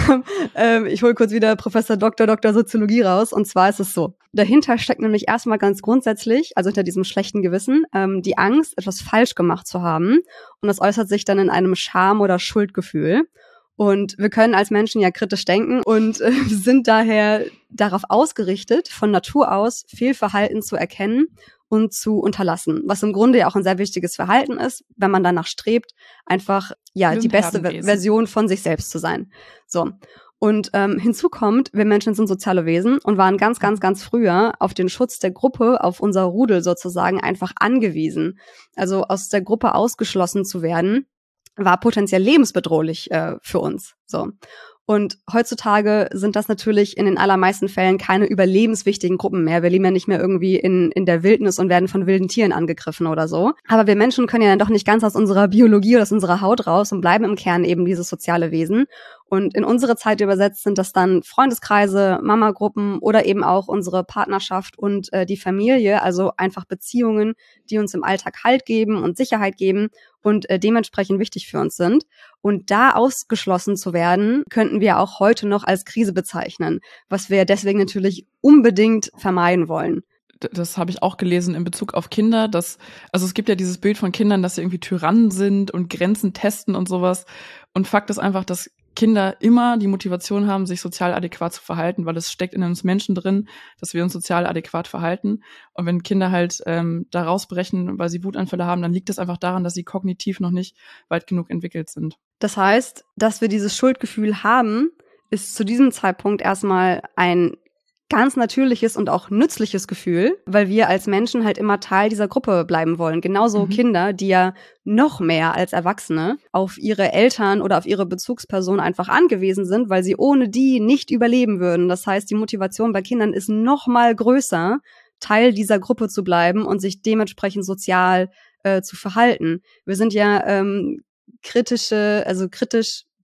hole kurz wieder Professor Dr. Soziologie raus und zwar ist es so. Dahinter steckt nämlich erstmal ganz grundsätzlich, also hinter diesem schlechten Gewissen, die Angst, etwas falsch gemacht zu haben und das äußert sich dann in einem Scham- oder Schuldgefühl. Und wir können als Menschen ja kritisch denken und sind daher darauf ausgerichtet, von Natur aus Fehlverhalten zu erkennen und zu unterlassen, was im Grunde ja auch ein sehr wichtiges Verhalten ist, wenn man danach strebt, einfach die beste Version von sich selbst zu sein. So. Und hinzu kommt, wir Menschen sind soziale Wesen und waren ganz, ganz, ganz früher auf den Schutz der Gruppe, auf unser Rudel sozusagen einfach angewiesen. Also aus der Gruppe ausgeschlossen zu werden, war potenziell lebensbedrohlich für uns. So. Und heutzutage sind das natürlich in den allermeisten Fällen keine überlebenswichtigen Gruppen mehr. Wir leben ja nicht mehr irgendwie in der Wildnis und werden von wilden Tieren angegriffen oder so. Aber wir Menschen können ja dann doch nicht ganz aus unserer Biologie oder aus unserer Haut raus und bleiben im Kern eben dieses soziale Wesen. Und in unsere Zeit übersetzt sind das dann Freundeskreise, Mamagruppen oder eben auch unsere Partnerschaft und die Familie, also einfach Beziehungen, die uns im Alltag Halt geben und Sicherheit geben und dementsprechend wichtig für uns sind. Und da ausgeschlossen zu werden, könnten wir auch heute noch als Krise bezeichnen, was wir deswegen natürlich unbedingt vermeiden wollen. Das habe ich auch gelesen in Bezug auf Kinder, also es gibt ja dieses Bild von Kindern, dass sie irgendwie Tyrannen sind und Grenzen testen und sowas. Und Fakt ist einfach, dass Kinder immer die Motivation haben, sich sozial adäquat zu verhalten, weil es steckt in uns Menschen drin, dass wir uns sozial adäquat verhalten. Und wenn Kinder halt da rausbrechen, weil sie Wutanfälle haben, dann liegt das einfach daran, dass sie kognitiv noch nicht weit genug entwickelt sind. Das heißt, dass wir dieses Schuldgefühl haben, ist zu diesem Zeitpunkt erstmal ein ganz natürliches und auch nützliches Gefühl, weil wir als Menschen halt immer Teil dieser Gruppe bleiben wollen. Genauso Kinder, die ja noch mehr als Erwachsene auf ihre Eltern oder auf ihre Bezugsperson einfach angewiesen sind, weil sie ohne die nicht überleben würden. Das heißt, die Motivation bei Kindern ist noch mal größer, Teil dieser Gruppe zu bleiben und sich dementsprechend sozial zu verhalten. Wir sind ja kritisch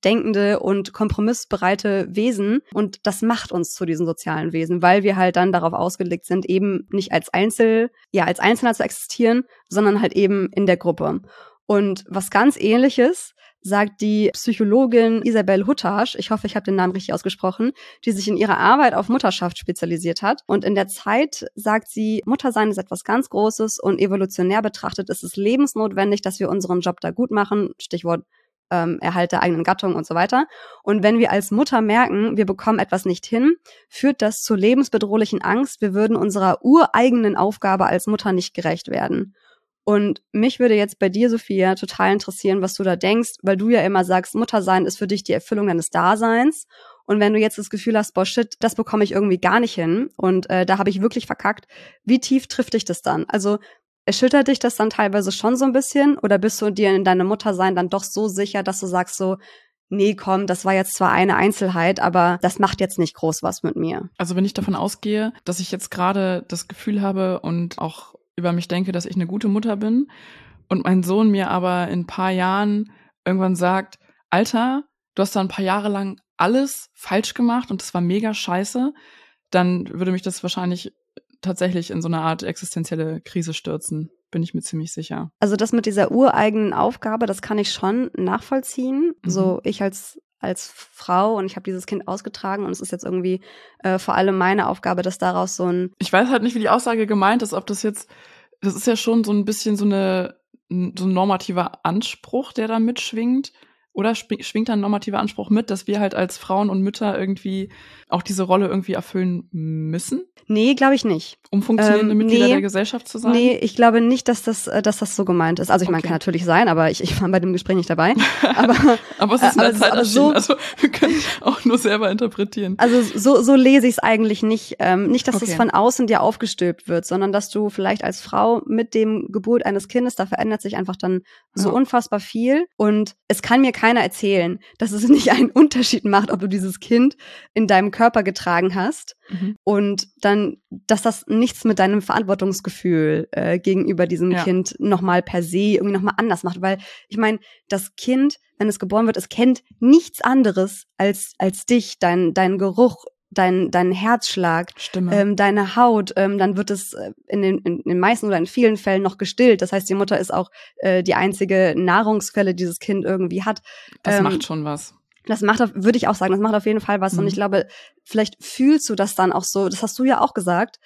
denkende und kompromissbereite Wesen. Und das macht uns zu diesen sozialen Wesen, weil wir halt dann darauf ausgelegt sind, eben nicht als Einzelner zu existieren, sondern halt eben in der Gruppe. Und was ganz Ähnliches sagt die Psychologin Isabel Huttasch, ich hoffe, ich habe den Namen richtig ausgesprochen, die sich in ihrer Arbeit auf Mutterschaft spezialisiert hat. Und in der Zeit sagt sie, Muttersein ist etwas ganz Großes und evolutionär betrachtet ist es lebensnotwendig, dass wir unseren Job da gut machen. Stichwort Erhalt der eigenen Gattung und so weiter. Und wenn wir als Mutter merken, wir bekommen etwas nicht hin, führt das zu lebensbedrohlichen Angst, wir würden unserer ureigenen Aufgabe als Mutter nicht gerecht werden. Und mich würde jetzt bei dir, Sophia, total interessieren, was du da denkst, weil du ja immer sagst, Muttersein ist für dich die Erfüllung deines Daseins. Und wenn du jetzt das Gefühl hast, boah, shit, das bekomme ich irgendwie gar nicht hin und da habe ich wirklich verkackt, wie tief trifft dich das dann? Also erschüttert dich das dann teilweise schon so ein bisschen oder bist du dir in deinem Muttersein dann doch so sicher, dass du sagst so, nee, komm, das war jetzt zwar eine Einzelheit, aber das macht jetzt nicht groß was mit mir? Also wenn ich davon ausgehe, dass ich jetzt gerade das Gefühl habe und auch über mich denke, dass ich eine gute Mutter bin und mein Sohn mir aber in ein paar Jahren irgendwann sagt, Alter, du hast da ein paar Jahre lang alles falsch gemacht und das war mega scheiße, dann würde mich das wahrscheinlich tatsächlich in so eine Art existenzielle Krise stürzen, bin ich mir ziemlich sicher. Also das mit dieser ureigenen Aufgabe, das kann ich schon nachvollziehen. So ich als Frau und ich habe dieses Kind ausgetragen und es ist jetzt irgendwie vor allem meine Aufgabe, dass daraus so ein... Ich weiß halt nicht, wie die Aussage gemeint ist, ob das jetzt, das ist ja schon so ein bisschen so ein normativer Anspruch, der da mitschwingt. Oder schwingt da ein normativer Anspruch mit, dass wir halt als Frauen und Mütter irgendwie auch diese Rolle irgendwie erfüllen müssen? Nee, glaube ich nicht. Um funktionierende Mitglieder der Gesellschaft zu sein? Nee, ich glaube nicht, dass das so gemeint ist. Also ich meine, kann natürlich sein, aber ich war bei dem Gespräch nicht dabei. Aber es ist in der Zeit erschienen, so, also wir können auch nur selber interpretieren. Also so lese ich es eigentlich nicht. Nicht, dass das von außen dir aufgestülpt wird, sondern dass du vielleicht als Frau mit dem Geburt eines Kindes, da verändert sich einfach dann so unfassbar viel. Und es kann mir keiner erzählen, dass es nicht einen Unterschied macht, ob du dieses Kind in deinem Körper getragen hast und dann, dass das nichts mit deinem Verantwortungsgefühl gegenüber diesem Kind nochmal per se irgendwie nochmal anders macht. Weil ich meine, das Kind, wenn es geboren wird, es kennt nichts anderes als dich, dein Geruch, dein Herzschlag, deine Haut, dann wird es in den meisten oder in vielen Fällen noch gestillt. Das heißt, die Mutter ist auch die einzige Nahrungsquelle, die dieses Kind irgendwie hat. Das macht schon was. Das macht, würde ich auch sagen, das macht auf jeden Fall was. Und ich glaube, vielleicht fühlst du das dann auch so, das hast du ja auch gesagt,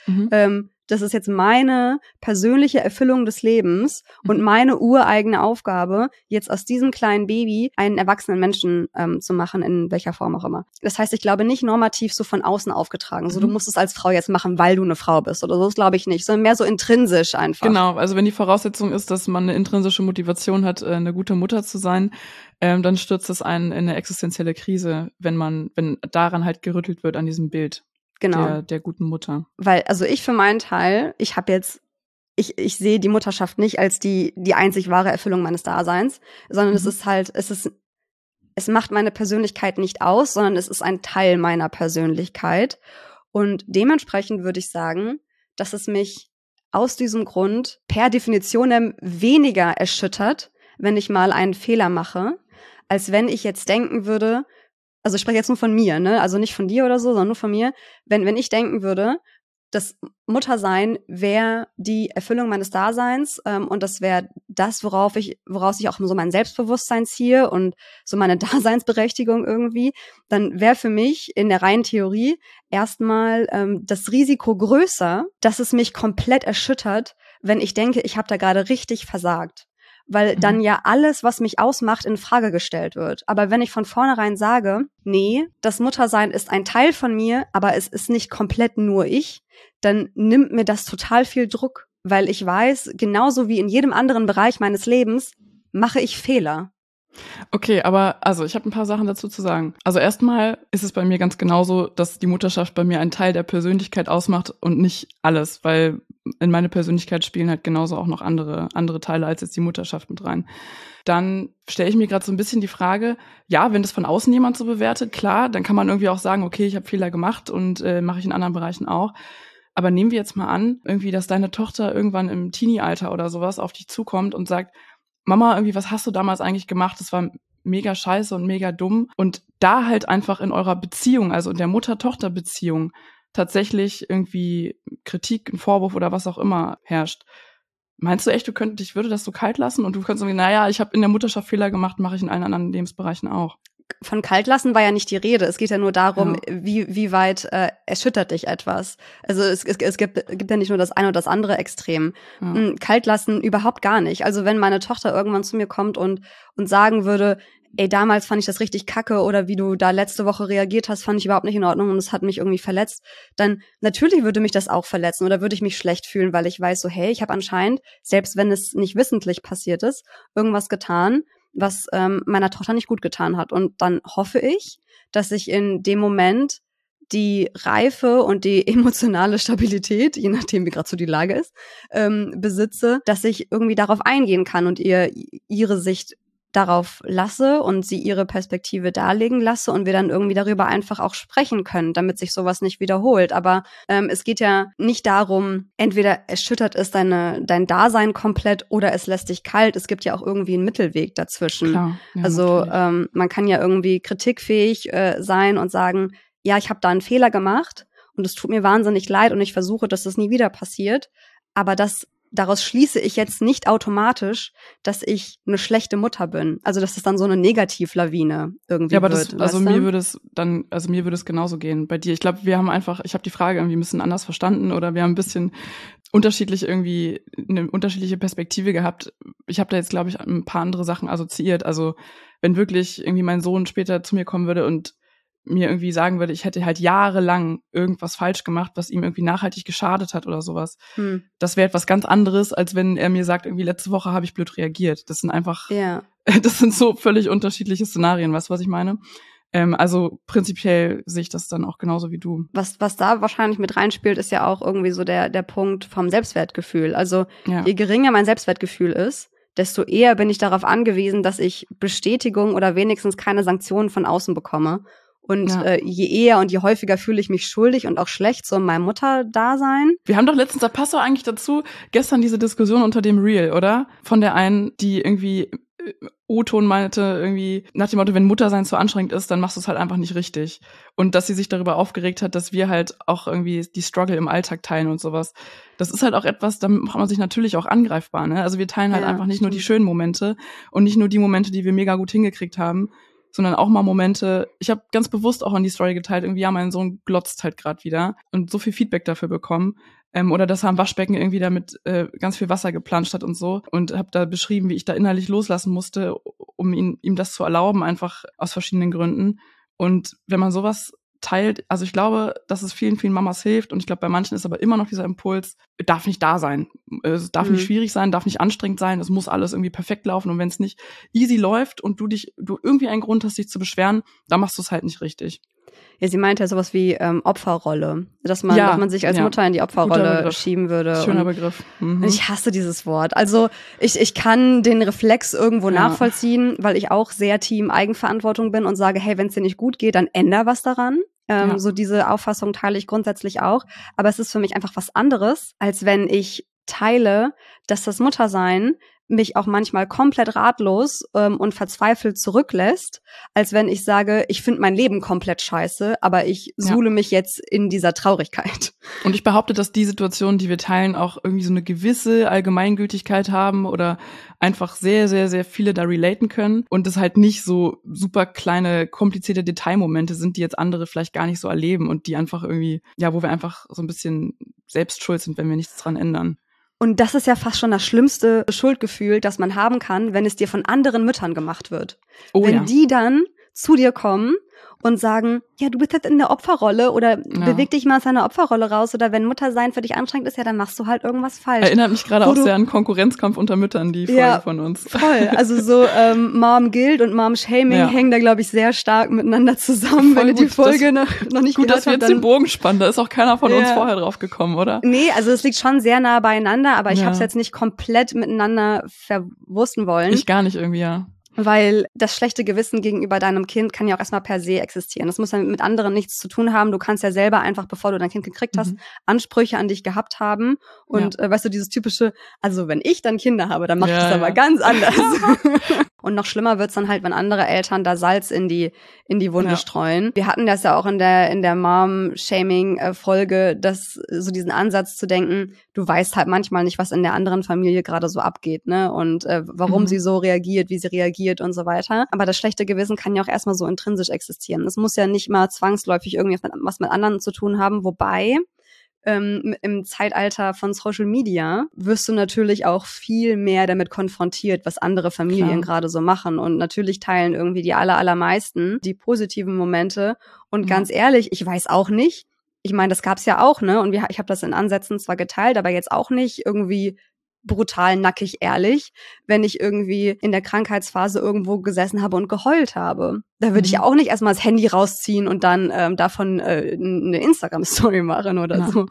das ist jetzt meine persönliche Erfüllung des Lebens und meine ureigene Aufgabe, jetzt aus diesem kleinen Baby einen erwachsenen Menschen zu machen, in welcher Form auch immer. Das heißt, ich glaube nicht normativ so von außen aufgetragen, so du musst es als Frau jetzt machen, weil du eine Frau bist oder so, das glaube ich nicht, sondern mehr so intrinsisch einfach. Genau, also wenn die Voraussetzung ist, dass man eine intrinsische Motivation hat, eine gute Mutter zu sein, dann stürzt es einen in eine existenzielle Krise, wenn daran halt gerüttelt wird an diesem Bild. Genau. Der guten Mutter. Weil, also ich für meinen Teil, ich sehe die Mutterschaft nicht als die einzig wahre Erfüllung meines Daseins, sondern es ist halt, es macht meine Persönlichkeit nicht aus, sondern es ist ein Teil meiner Persönlichkeit. Und dementsprechend würde ich sagen, dass es mich aus diesem Grund per Definition weniger erschüttert, wenn ich mal einen Fehler mache, als wenn ich jetzt denken würde, also ich spreche jetzt nur von mir, ne? Also nicht von dir oder so, sondern nur von mir. Wenn ich denken würde, das Muttersein wäre die Erfüllung meines Daseins und das wäre das, woraus ich auch so mein Selbstbewusstsein ziehe und so meine Daseinsberechtigung irgendwie, dann wäre für mich in der reinen Theorie erstmal das Risiko größer, dass es mich komplett erschüttert, wenn ich denke, ich habe da gerade richtig versagt. Weil dann ja alles, was mich ausmacht, in Frage gestellt wird. Aber wenn ich von vornherein sage, nee, das Muttersein ist ein Teil von mir, aber es ist nicht komplett nur ich, dann nimmt mir das total viel Druck. Weil ich weiß, genauso wie in jedem anderen Bereich meines Lebens, mache ich Fehler. Okay, aber also ich habe ein paar Sachen dazu zu sagen. Also erstmal ist es bei mir ganz genauso, dass die Mutterschaft bei mir einen Teil der Persönlichkeit ausmacht und nicht alles, weil in meine Persönlichkeit spielen halt genauso auch noch andere Teile als jetzt die Mutterschaft mit rein. Dann stelle ich mir gerade so ein bisschen die Frage, ja, wenn das von außen jemand so bewertet, klar, dann kann man irgendwie auch sagen, okay, ich habe Fehler gemacht und mache ich in anderen Bereichen auch. Aber nehmen wir jetzt mal an, irgendwie, dass deine Tochter irgendwann im Teenie-Alter oder sowas auf dich zukommt und sagt, Mama, irgendwie, was hast du damals eigentlich gemacht? Das war mega scheiße und mega dumm. Und da halt einfach in eurer Beziehung, also in der Mutter-Tochter-Beziehung, tatsächlich irgendwie Kritik, ein Vorwurf oder was auch immer herrscht. Meinst du echt, ich würde das so kalt lassen und du könntest sagen, naja, ich habe in der Mutterschaft Fehler gemacht, mache ich in allen anderen Lebensbereichen auch? Von kalt lassen war ja nicht die Rede. Es geht ja nur darum, wie weit erschüttert dich etwas. Also es gibt ja nicht nur das eine oder das andere Extrem. Ja. Kalt lassen überhaupt gar nicht. Also wenn meine Tochter irgendwann zu mir kommt und sagen würde, ey, damals fand ich das richtig kacke oder wie du da letzte Woche reagiert hast, fand ich überhaupt nicht in Ordnung und es hat mich irgendwie verletzt, dann natürlich würde mich das auch verletzen oder würde ich mich schlecht fühlen, weil ich weiß so, hey, ich habe anscheinend, selbst wenn es nicht wissentlich passiert ist, irgendwas getan, was meiner Tochter nicht gut getan hat. Und dann hoffe ich, dass ich in dem Moment die Reife und die emotionale Stabilität, je nachdem, wie gerade so die Lage ist, besitze, dass ich irgendwie darauf eingehen kann und ihre Sicht darauf lasse und sie ihre Perspektive darlegen lasse und wir dann irgendwie darüber einfach auch sprechen können, damit sich sowas nicht wiederholt. Aber es geht ja nicht darum, entweder erschüttert es dein Dasein komplett oder es lässt dich kalt. Es gibt ja auch irgendwie einen Mittelweg dazwischen. Klar, ja, also man kann ja irgendwie kritikfähig sein und sagen, ja, ich habe da einen Fehler gemacht und es tut mir wahnsinnig leid und ich versuche, dass das nie wieder passiert. Aber daraus schließe ich jetzt nicht automatisch, dass ich eine schlechte Mutter bin. Also, dass das dann so eine Negativlawine irgendwie wird. Ja, aber mir würde es genauso gehen bei dir. Ich glaube, ich habe die Frage irgendwie ein bisschen anders verstanden oder wir haben ein bisschen eine unterschiedliche Perspektive gehabt. Ich habe da jetzt, glaube ich, ein paar andere Sachen assoziiert. Also, wenn wirklich irgendwie mein Sohn später zu mir kommen würde und mir irgendwie sagen würde, ich hätte halt jahrelang irgendwas falsch gemacht, was ihm irgendwie nachhaltig geschadet hat oder sowas. Das wäre etwas ganz anderes, als wenn er mir sagt, irgendwie letzte Woche habe ich blöd reagiert. Das sind so völlig unterschiedliche Szenarien, weißt du, was ich meine? Also prinzipiell sehe ich das dann auch genauso wie du. Was da wahrscheinlich mit reinspielt, ist ja auch irgendwie so der Punkt vom Selbstwertgefühl. Also je geringer mein Selbstwertgefühl ist, desto eher bin ich darauf angewiesen, dass ich Bestätigung oder wenigstens keine Sanktionen von außen bekomme. Und je eher und je häufiger fühle ich mich schuldig und auch schlecht so in meinem Mutterdasein. Wir haben doch letztens, da passt doch eigentlich dazu, gestern diese Diskussion unter dem Reel, oder? Von der einen, die irgendwie O-Ton meinte, irgendwie nach dem Motto, wenn Muttersein zu anstrengend ist, dann machst du es halt einfach nicht richtig. Und dass sie sich darüber aufgeregt hat, dass wir halt auch irgendwie die Struggle im Alltag teilen und sowas. Das ist halt auch etwas, damit macht man sich natürlich auch angreifbar, ne? Also wir teilen halt einfach nicht nur die schönen Momente und nicht nur die Momente, die wir mega gut hingekriegt haben, sondern auch mal Momente, ich habe ganz bewusst auch in die Story geteilt, irgendwie, ja, mein Sohn glotzt halt gerade wieder und so viel Feedback dafür bekommen. Oder dass er am Waschbecken irgendwie damit ganz viel Wasser geplanscht hat und so. Und habe da beschrieben, wie ich da innerlich loslassen musste, um ihm das zu erlauben, einfach aus verschiedenen Gründen. Und wenn man sowas teilt, also ich glaube, dass es vielen, vielen Mamas hilft und ich glaube, bei manchen ist aber immer noch dieser Impuls, darf nicht da sein. Es darf nicht schwierig sein, darf nicht anstrengend sein, es muss alles irgendwie perfekt laufen und wenn es nicht easy läuft und du irgendwie einen Grund hast, dich zu beschweren, dann machst du es halt nicht richtig. Ja, sie meinte ja sowas wie Opferrolle, dass man sich als Mutter in die Opferrolle schieben würde. Schöner Begriff. Und ich hasse dieses Wort. Also ich kann den Reflex irgendwo nachvollziehen, weil ich auch sehr Team Eigenverantwortung bin und sage, hey, wenn es dir nicht gut geht, dann änder was daran. So diese Auffassung teile ich grundsätzlich auch. Aber es ist für mich einfach was anderes, als wenn ich teile, dass das Muttersein mich auch manchmal komplett ratlos und verzweifelt zurücklässt, als wenn ich sage, ich finde mein Leben komplett scheiße, aber ich suhle mich jetzt in dieser Traurigkeit. Und ich behaupte, dass die Situationen, die wir teilen, auch irgendwie so eine gewisse Allgemeingültigkeit haben oder einfach sehr, sehr, sehr viele da relaten können und es halt nicht so super kleine, komplizierte Detailmomente sind, die jetzt andere vielleicht gar nicht so erleben und die einfach irgendwie, ja, wo wir einfach so ein bisschen selbst schuld sind, wenn wir nichts dran ändern. Und das ist ja fast schon das schlimmste Schuldgefühl, das man haben kann, wenn es dir von anderen Müttern gemacht wird. Wenn die dann zu dir kommen und sagen, ja, du bist jetzt in der Opferrolle oder beweg dich mal aus deiner Opferrolle raus oder wenn Muttersein für dich anstrengend ist, ja, dann machst du halt irgendwas falsch. Erinnert mich gerade auch sehr an Konkurrenzkampf unter Müttern, die Folge von uns. Voll, also so Mom Guilt und Mom Shaming hängen da, glaube ich, sehr stark miteinander zusammen, wenn ihr die Folge noch nicht gehört habt. Gut, dass wir jetzt den Bogen spannen, da ist auch keiner von uns vorher drauf gekommen, oder? Nee, also es liegt schon sehr nah beieinander, aber ich habe es jetzt nicht komplett miteinander verwursten wollen. Ich gar nicht irgendwie, Weil das schlechte Gewissen gegenüber deinem Kind kann ja auch erstmal per se existieren. Das muss ja mit anderen nichts zu tun haben. Du kannst ja selber einfach, bevor du dein Kind gekriegt hast, Ansprüche an dich gehabt haben. Und weißt du, dieses typische, also wenn ich dann Kinder habe, dann mache ich das aber ganz anders. Und noch schlimmer wird's dann halt, wenn andere Eltern da Salz in die Wunde streuen. Wir hatten das ja auch in der Mom-Shaming-Folge, dass so diesen Ansatz zu denken, du weißt halt manchmal nicht, was in der anderen Familie gerade so abgeht, ne? Und warum sie so reagiert, wie sie reagiert und so weiter. Aber das schlechte Gewissen kann ja auch erstmal so intrinsisch existieren. Es muss ja nicht mal zwangsläufig irgendwie was mit anderen zu tun haben, wobei im Zeitalter von Social Media wirst du natürlich auch viel mehr damit konfrontiert, was andere Familien gerade so machen. Und natürlich teilen irgendwie die allermeisten die positiven Momente. Und ganz ehrlich, ich weiß auch nicht, ich meine, das gab's ja auch, ne? Und ich habe das in Ansätzen zwar geteilt, aber jetzt auch nicht irgendwie brutal nackig ehrlich, wenn ich irgendwie in der Krankheitsphase irgendwo gesessen habe und geheult habe. Da würde ich auch nicht erstmal das Handy rausziehen und dann davon eine Instagram-Story machen oder so.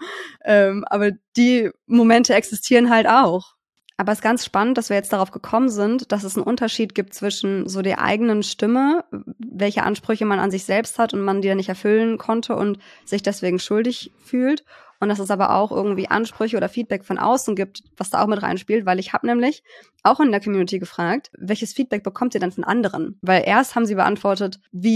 Aber die Momente existieren halt auch. Aber es ist ganz spannend, dass wir jetzt darauf gekommen sind, dass es einen Unterschied gibt zwischen so der eigenen Stimme, welche Ansprüche man an sich selbst hat und man die dann nicht erfüllen konnte und sich deswegen schuldig fühlt. Und dass es aber auch irgendwie Ansprüche oder Feedback von außen gibt, was da auch mit reinspielt, weil ich habe nämlich auch in der Community gefragt, welches Feedback bekommt ihr denn von anderen? Weil erst haben sie beantwortet,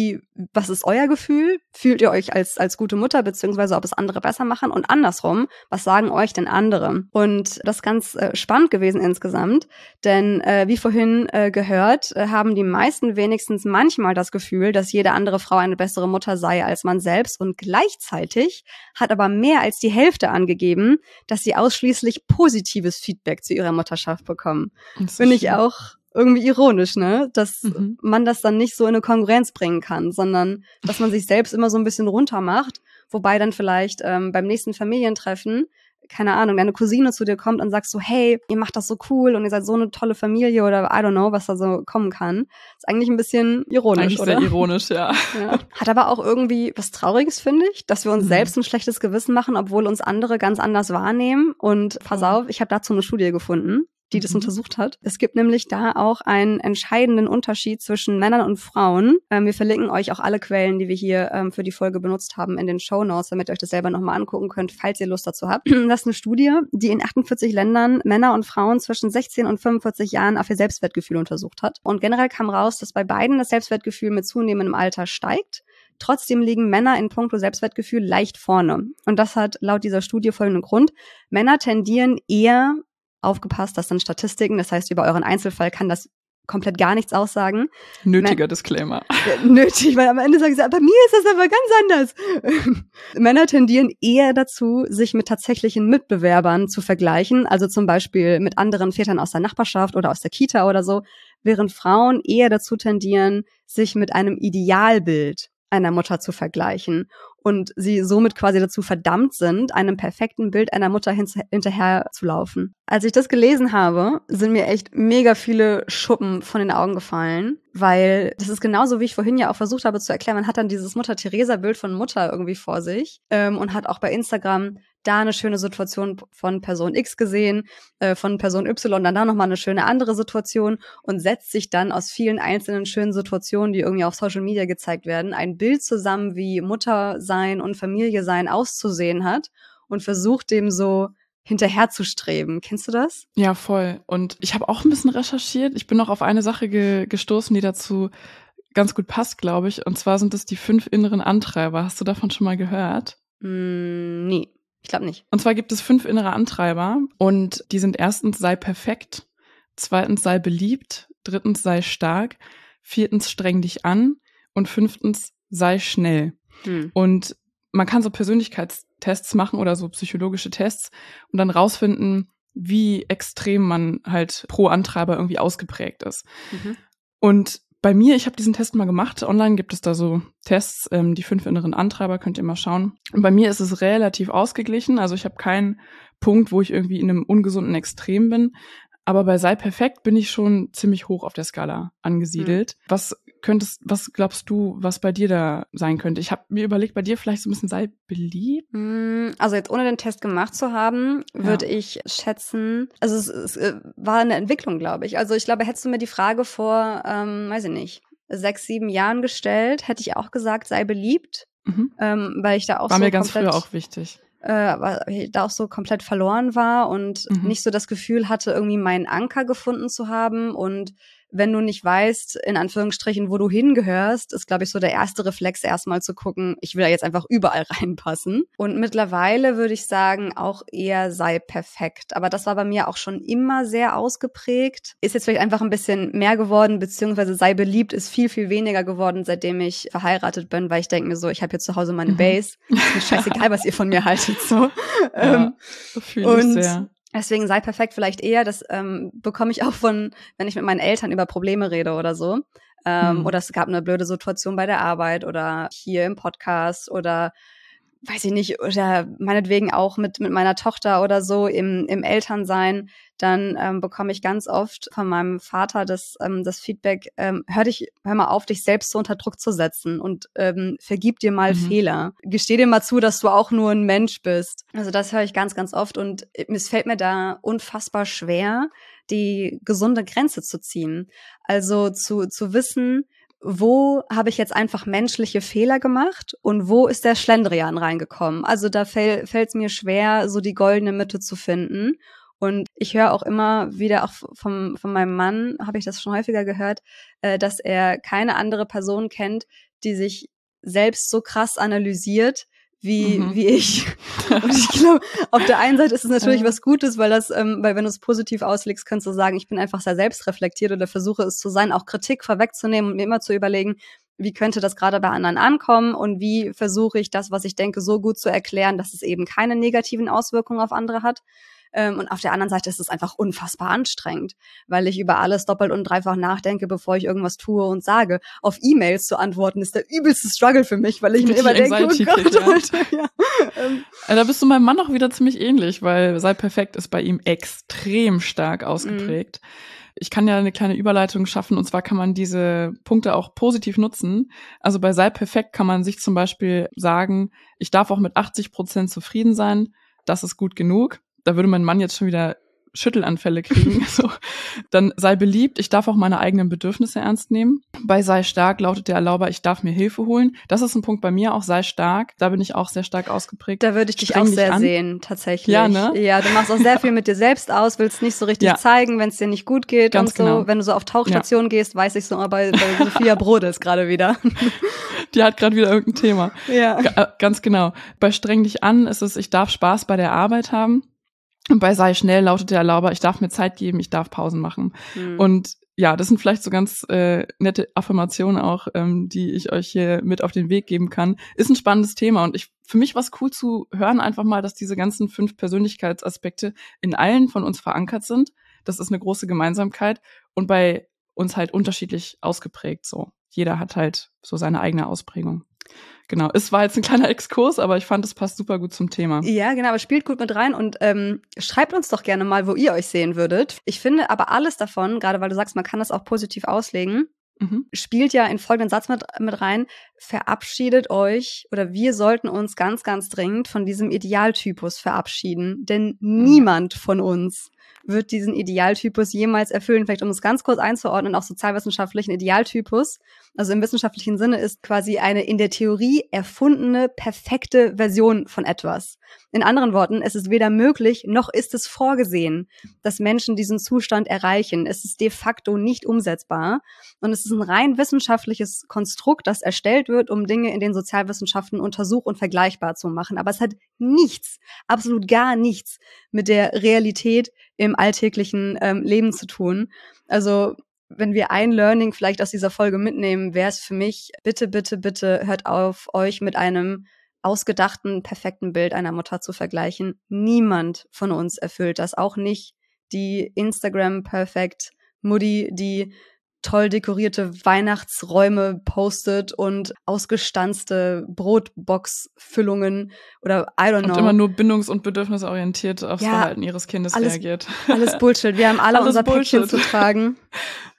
was ist euer Gefühl? Fühlt ihr euch als gute Mutter, beziehungsweise ob es andere besser machen? Und andersrum, was sagen euch denn andere? Und das ist ganz spannend gewesen insgesamt, denn wie vorhin gehört, haben die meisten wenigstens manchmal das Gefühl, dass jede andere Frau eine bessere Mutter sei als man selbst und gleichzeitig hat aber mehr als die Hälfte angegeben, dass sie ausschließlich positives Feedback zu ihrer Mutterschaft bekommen. Finde ich auch irgendwie ironisch, ne? Dass man das dann nicht so in eine Kongruenz bringen kann, sondern dass man sich selbst immer so ein bisschen runter macht, wobei dann vielleicht beim nächsten Familientreffen, keine Ahnung, deine Cousine zu dir kommt und sagst so, hey, ihr macht das so cool und ihr seid so eine tolle Familie oder I don't know, was da so kommen kann. Ist eigentlich ein bisschen ironisch, eigentlich oder? Sehr ironisch, ja. Hat aber auch irgendwie was Trauriges, finde ich, dass wir uns selbst ein schlechtes Gewissen machen, obwohl uns andere ganz anders wahrnehmen. Und pass auf, ich habe dazu eine Studie gefunden, die das untersucht hat. Es gibt nämlich da auch einen entscheidenden Unterschied zwischen Männern und Frauen. Wir verlinken euch auch alle Quellen, die wir hier für die Folge benutzt haben, in den Shownotes, damit ihr euch das selber nochmal angucken könnt, falls ihr Lust dazu habt. Das ist eine Studie, die in 48 Ländern Männer und Frauen zwischen 16 und 45 Jahren auf ihr Selbstwertgefühl untersucht hat. Und generell kam raus, dass bei beiden das Selbstwertgefühl mit zunehmendem Alter steigt. Trotzdem liegen Männer in puncto Selbstwertgefühl leicht vorne. Und das hat laut dieser Studie folgenden Grund. Männer tendieren eher, aufgepasst, das sind Statistiken, das heißt, über euren Einzelfall kann das komplett gar nichts aussagen. Nötiger Disclaimer. Nötig, weil am Ende sagen sie, bei mir ist das aber ganz anders. Männer tendieren eher dazu, sich mit tatsächlichen Mitbewerbern zu vergleichen, also zum Beispiel mit anderen Vätern aus der Nachbarschaft oder aus der Kita oder so, während Frauen eher dazu tendieren, sich mit einem Idealbild einer Mutter zu vergleichen und sie somit quasi dazu verdammt sind, einem perfekten Bild einer Mutter hinterher zu laufen. Als ich das gelesen habe, sind mir echt mega viele Schuppen von den Augen gefallen, weil das ist genauso, wie ich vorhin ja auch versucht habe zu erklären, man hat dann dieses Mutter-Theresa-Bild von Mutter irgendwie vor sich und hat auch bei Instagram da eine schöne Situation von Person X gesehen, von Person Y, dann da nochmal eine schöne andere Situation und setzt sich dann aus vielen einzelnen schönen Situationen, die irgendwie auf Social Media gezeigt werden, ein Bild zusammen, wie Mutter sein und Familie sein auszusehen hat und versucht dem so hinterherzustreben. Kennst du das? Ja, voll. Und ich habe auch ein bisschen recherchiert. Ich bin noch auf eine Sache gestoßen, die dazu ganz gut passt, glaube ich. Und zwar sind es die 5 inneren Antreiber. Hast du davon schon mal gehört? Nee. Ich glaube nicht. Und zwar gibt es 5 innere Antreiber und die sind erstens, sei perfekt, zweitens, sei beliebt, drittens, sei stark, viertens, streng dich an und fünftens, sei schnell. Und man kann so Persönlichkeitstests machen oder so psychologische Tests und dann rausfinden, wie extrem man halt pro Antreiber irgendwie ausgeprägt ist. Und bei mir, ich habe diesen Test mal gemacht. Online gibt es da so Tests, die 5 inneren Antreiber, könnt ihr mal schauen. Und bei mir ist es relativ ausgeglichen. Also ich habe keinen Punkt, wo ich irgendwie in einem ungesunden Extrem bin. Aber bei Sei perfekt bin ich schon ziemlich hoch auf der Skala angesiedelt. Was was glaubst du, was bei dir da sein könnte? Ich habe mir überlegt, bei dir vielleicht so ein bisschen sei beliebt. Also jetzt ohne den Test gemacht zu haben, würde ich schätzen, also es war eine Entwicklung, glaube ich. Also ich glaube, hättest du mir die Frage vor, weiß ich nicht, 6, 7 Jahren gestellt, hätte ich auch gesagt, sei beliebt, weil ich da auch war so mir ganz komplett, früher auch wichtig. weil ich da auch so komplett verloren war und nicht so das Gefühl hatte, irgendwie meinen Anker gefunden zu haben. Und wenn du nicht weißt, in Anführungsstrichen, wo du hingehörst, ist, glaube ich, so der erste Reflex erstmal zu gucken, ich will da jetzt einfach überall reinpassen. Und mittlerweile würde ich sagen, auch eher sei perfekt. Aber das war bei mir auch schon immer sehr ausgeprägt. Ist jetzt vielleicht einfach ein bisschen mehr geworden, beziehungsweise sei beliebt ist viel, viel weniger geworden, seitdem ich verheiratet bin, weil ich denke mir so, ich habe hier zu Hause meine Base. Ist mir scheißegal, was ihr von mir haltet. So. Ja, so fühle ich sehr. Deswegen sei perfekt vielleicht eher, das bekomme ich auch von, wenn ich mit meinen Eltern über Probleme rede oder so. Oder es gab eine blöde Situation bei der Arbeit oder hier im Podcast oder weiß ich nicht, oder meinetwegen auch mit meiner Tochter oder so im Elternsein, dann bekomme ich ganz oft von meinem Vater das Feedback, hör mal auf, dich selbst so unter Druck zu setzen und vergib dir mal Fehler. Gesteh dir mal zu, dass du auch nur ein Mensch bist. Also das höre ich ganz, ganz oft und es fällt mir da unfassbar schwer, die gesunde Grenze zu ziehen. Also zu wissen, wo habe ich jetzt einfach menschliche Fehler gemacht und wo ist der Schlendrian reingekommen? Also da fällt es mir schwer, so die goldene Mitte zu finden. Und ich höre auch immer wieder, auch von meinem Mann, habe ich das schon häufiger gehört, dass er keine andere Person kennt, die sich selbst so krass analysiert, wie ich. Und ich glaube, auf der einen Seite ist es natürlich was Gutes, weil weil wenn du es positiv auslegst, kannst du sagen, ich bin einfach sehr selbstreflektiert oder versuche es zu sein, auch Kritik vorwegzunehmen und mir immer zu überlegen, wie könnte das gerade bei anderen ankommen und wie versuche ich das, was ich denke, so gut zu erklären, dass es eben keine negativen Auswirkungen auf andere hat. Und auf der anderen Seite ist es einfach unfassbar anstrengend, weil ich über alles doppelt und dreifach nachdenke, bevor ich irgendwas tue und sage. Auf E-Mails zu antworten ist der übelste Struggle für mich, weil ich mir immer denke, oh Gott, Da bist du meinem Mann auch wieder ziemlich ähnlich, weil sei perfekt ist bei ihm extrem stark ausgeprägt. Ich kann ja eine kleine Überleitung schaffen, und zwar kann man diese Punkte auch positiv nutzen. Also bei sei perfekt kann man sich zum Beispiel sagen, ich darf auch mit 80% zufrieden sein, das ist gut genug. Da würde mein Mann jetzt schon wieder Schüttelanfälle kriegen. So. Dann sei beliebt, ich darf auch meine eigenen Bedürfnisse ernst nehmen. Bei sei stark lautet der Erlauber, ich darf mir Hilfe holen. Das ist ein Punkt bei mir auch, sei stark. Da bin ich auch sehr stark ausgeprägt. Da würde ich dich auch sehr sehen, tatsächlich. Ja, ne? Ja, du machst auch sehr viel mit dir selbst aus, willst nicht so richtig zeigen, wenn es dir nicht gut geht. Ganz und so. genau. Wenn du so auf Tauchstation gehst, weiß ich so, bei Sophia brodelt's gerade wieder. Die hat gerade wieder irgendein Thema. Ja. Ganz genau. Bei streng dich an ist es, ich darf Spaß bei der Arbeit haben. Und bei sei schnell lautet der Erlauber, ich darf mir Zeit geben, ich darf Pausen machen. Und ja, das sind vielleicht so ganz nette Affirmationen auch, die ich euch hier mit auf den Weg geben kann. Ist ein spannendes Thema und für mich war es cool zu hören einfach mal, dass diese ganzen 5 Persönlichkeitsaspekte in allen von uns verankert sind. Das ist eine große Gemeinsamkeit und bei uns halt unterschiedlich ausgeprägt so. Jeder hat halt so seine eigene Ausprägung. Genau, es war jetzt ein kleiner Exkurs, aber ich fand, es passt super gut zum Thema. Ja, genau, aber spielt gut mit rein und schreibt uns doch gerne mal, wo ihr euch sehen würdet. Ich finde aber alles davon, gerade weil du sagst, man kann das auch positiv auslegen, spielt ja in folgenden Satz mit rein, verabschiedet euch oder wir sollten uns ganz, ganz dringend von diesem Idealtypus verabschieden, denn niemand von uns wird diesen Idealtypus jemals erfüllen. Vielleicht um es ganz kurz einzuordnen, auch sozialwissenschaftlichen Idealtypus, also im wissenschaftlichen Sinne ist quasi eine in der Theorie erfundene, perfekte Version von etwas. In anderen Worten, es ist weder möglich, noch ist es vorgesehen, dass Menschen diesen Zustand erreichen. Es ist de facto nicht umsetzbar und es ist ein rein wissenschaftliches Konstrukt, das erstellt wird, um Dinge in den Sozialwissenschaften untersuch- und vergleichbar zu machen. Aber es hat nichts, absolut gar nichts mit der Realität im alltäglichen Leben zu tun. Also wenn wir ein Learning vielleicht aus dieser Folge mitnehmen, wäre es für mich, bitte, bitte, bitte hört auf, euch mit einem ausgedachten, perfekten Bild einer Mutter zu vergleichen. Niemand von uns erfüllt das, auch nicht die Instagram-perfekt Mutti, die toll dekorierte Weihnachtsräume postet und ausgestanzte Brotbox-Füllungen oder I don't know. Und immer nur bindungs- und bedürfnisorientiert aufs Verhalten ihres Kindes reagiert. Alles Bullshit. Wir haben alle unser Päckchen zu tragen.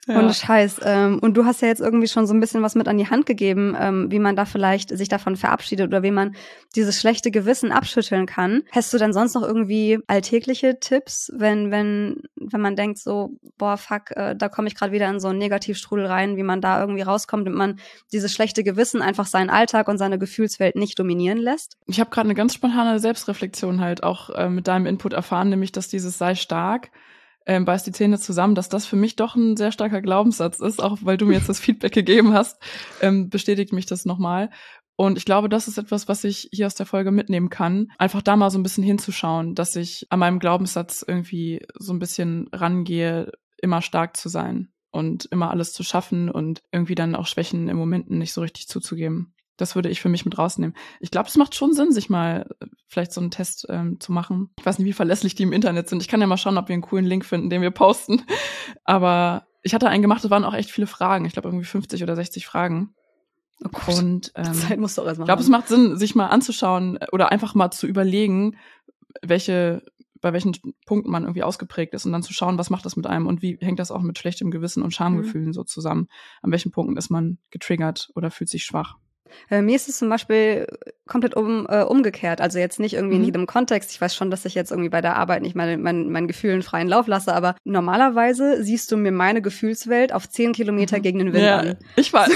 Ja. Ohne Scheiß. Und du hast ja jetzt irgendwie schon so ein bisschen was mit an die Hand gegeben, wie man da vielleicht sich davon verabschiedet oder wie man dieses schlechte Gewissen abschütteln kann. Hast du denn sonst noch irgendwie alltägliche Tipps, wenn man denkt so, boah, fuck, da komme ich gerade wieder in so einen Negativstrudel rein, wie man da irgendwie rauskommt und man dieses schlechte Gewissen einfach seinen Alltag und seine Gefühlswelt nicht dominieren lässt? Ich habe gerade eine ganz spontane Selbstreflexion halt auch mit deinem Input erfahren, nämlich, dass dieses sei stark, beiß die Zähne zusammen, dass das für mich doch ein sehr starker Glaubenssatz ist, auch weil du mir jetzt das Feedback gegeben hast, bestätigt mich das nochmal. Und ich glaube, das ist etwas, was ich hier aus der Folge mitnehmen kann. Einfach da mal so ein bisschen hinzuschauen, dass ich an meinem Glaubenssatz irgendwie so ein bisschen rangehe, immer stark zu sein und immer alles zu schaffen und irgendwie dann auch Schwächen im Momenten nicht so richtig zuzugeben. Das würde ich für mich mit rausnehmen. Ich glaube, es macht schon Sinn, sich mal vielleicht so einen Test zu machen. Ich weiß nicht, wie verlässlich die im Internet sind. Ich kann ja mal schauen, ob wir einen coolen Link finden, den wir posten. Aber ich hatte einen gemacht, es waren auch echt viele Fragen. Ich glaube, irgendwie 50 oder 60 Fragen. Oh Gott, und Zeit musst du auch erst mal ich glaube, es macht Sinn, sich mal anzuschauen oder einfach mal zu überlegen, bei welchen Punkten man irgendwie ausgeprägt ist und dann zu schauen, was macht das mit einem und wie hängt das auch mit schlechtem Gewissen und Schamgefühlen so zusammen. An welchen Punkten ist man getriggert oder fühlt sich schwach. Mir ist es zum Beispiel komplett umgekehrt. Also jetzt nicht irgendwie in jedem Kontext. Ich weiß schon, dass ich jetzt irgendwie bei der Arbeit nicht meinen Gefühlen freien Lauf lasse, aber normalerweise siehst du mir meine Gefühlswelt auf 10 Kilometer gegen den Wind an. Ich weiß.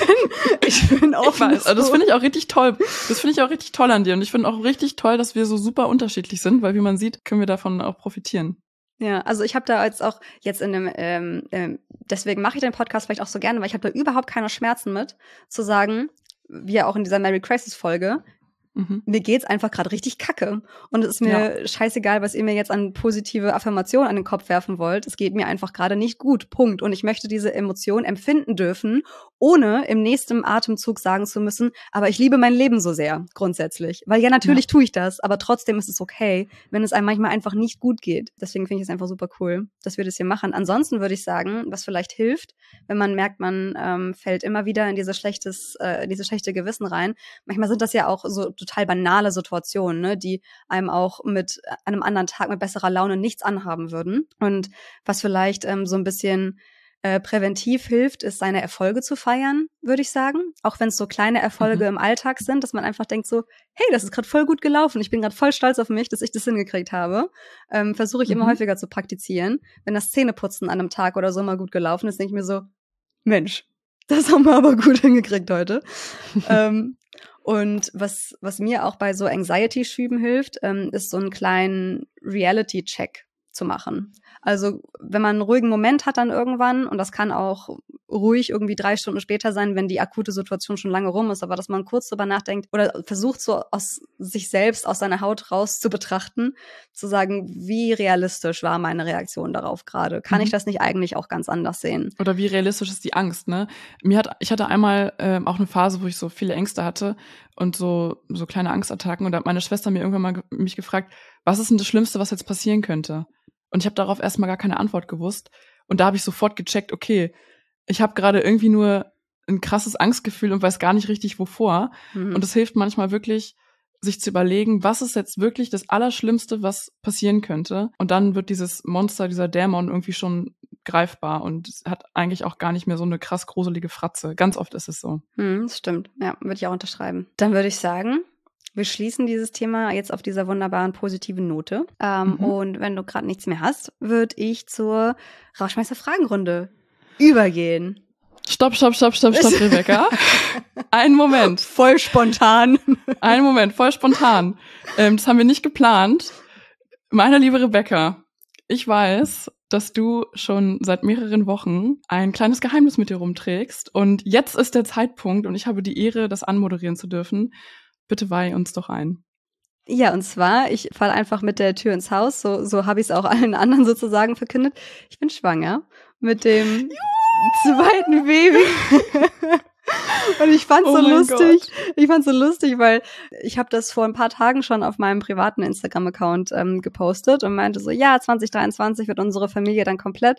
Ich bin auch ich weiß. Also das finde ich auch richtig toll. Das finde ich auch richtig toll an dir. Und ich finde auch richtig toll, dass wir so super unterschiedlich sind, weil wie man sieht, können wir davon auch profitieren. Ja, also ich habe da auch jetzt in dem, deswegen mache ich den Podcast vielleicht auch so gerne, weil ich habe da überhaupt keine Schmerzen mit, zu sagen, wie ja auch in dieser Mary Crisis-Folge, mir geht's einfach gerade richtig kacke. Und es ist mir scheißegal, was ihr mir jetzt an positive Affirmationen an den Kopf werfen wollt. Es geht mir einfach gerade nicht gut. Punkt. Und ich möchte diese Emotion empfinden dürfen, ohne im nächsten Atemzug sagen zu müssen, aber ich liebe mein Leben so sehr, grundsätzlich. Weil ja, natürlich tue ich das, aber trotzdem ist es okay, wenn es einem manchmal einfach nicht gut geht. Deswegen finde ich es einfach super cool, dass wir das hier machen. Ansonsten würde ich sagen, was vielleicht hilft, wenn man merkt, man fällt immer wieder in dieses schlechte Gewissen rein. Manchmal sind das ja auch so total banale Situationen, ne, die einem auch mit einem anderen Tag mit besserer Laune nichts anhaben würden. Und was vielleicht so ein bisschen präventiv hilft, ist, seine Erfolge zu feiern, würde ich sagen. Auch wenn es so kleine Erfolge im Alltag sind, dass man einfach denkt so, hey, das ist gerade voll gut gelaufen. Ich bin gerade voll stolz auf mich, dass ich das hingekriegt habe. Versuche ich immer häufiger zu praktizieren. Wenn das Zähneputzen an einem Tag oder so mal gut gelaufen ist, denke ich mir so, Mensch, das haben wir aber gut hingekriegt heute. Und was mir auch bei so Anxiety-Schüben hilft, ist so einen kleinen Reality-Check zu machen. Also wenn man einen ruhigen Moment hat dann irgendwann, und das kann auch ruhig irgendwie 3 Stunden später sein, wenn die akute Situation schon lange rum ist, aber dass man kurz drüber nachdenkt oder versucht so aus sich selbst, aus seiner Haut raus zu betrachten, zu sagen, wie realistisch war meine Reaktion darauf gerade? Kann ich das nicht eigentlich auch ganz anders sehen? Oder wie realistisch ist die Angst, ne? Ich hatte einmal auch eine Phase, wo ich so viele Ängste hatte und so kleine Angstattacken, und da hat meine Schwester mir irgendwann mal mich gefragt, was ist denn das Schlimmste, was jetzt passieren könnte? Und ich habe darauf erstmal gar keine Antwort gewusst. Und da habe ich sofort gecheckt, okay, ich habe gerade irgendwie nur ein krasses Angstgefühl und weiß gar nicht richtig, wovor. Und es hilft manchmal wirklich, sich zu überlegen, was ist jetzt wirklich das Allerschlimmste, was passieren könnte. Und dann wird dieses Monster, dieser Dämon irgendwie schon greifbar und hat eigentlich auch gar nicht mehr so eine krass gruselige Fratze. Ganz oft ist es so. Das stimmt. Ja, würde ich auch unterschreiben. Dann würde ich sagen, wir schließen dieses Thema jetzt auf dieser wunderbaren positiven Note. Und wenn du gerade nichts mehr hast, würde ich zur Rauschmeister-Fragenrunde übergehen. Stopp, Rebecca. Einen Moment. Voll spontan. Einen Moment, voll spontan. Das haben wir nicht geplant. Meine liebe Rebecca, ich weiß, dass du schon seit mehreren Wochen ein kleines Geheimnis mit dir rumträgst. Und jetzt ist der Zeitpunkt und ich habe die Ehre, das anmoderieren zu dürfen. Bitte weih uns doch ein. Ja, und zwar, ich falle einfach mit der Tür ins Haus, so habe ich es auch allen anderen sozusagen verkündet. Ich bin schwanger mit dem zweiten Baby. Und ich fand's so lustig. Gott. Ich fand's so lustig, weil ich habe das vor ein paar Tagen schon auf meinem privaten Instagram-Account gepostet und meinte so, ja, 2023 wird unsere Familie dann komplett.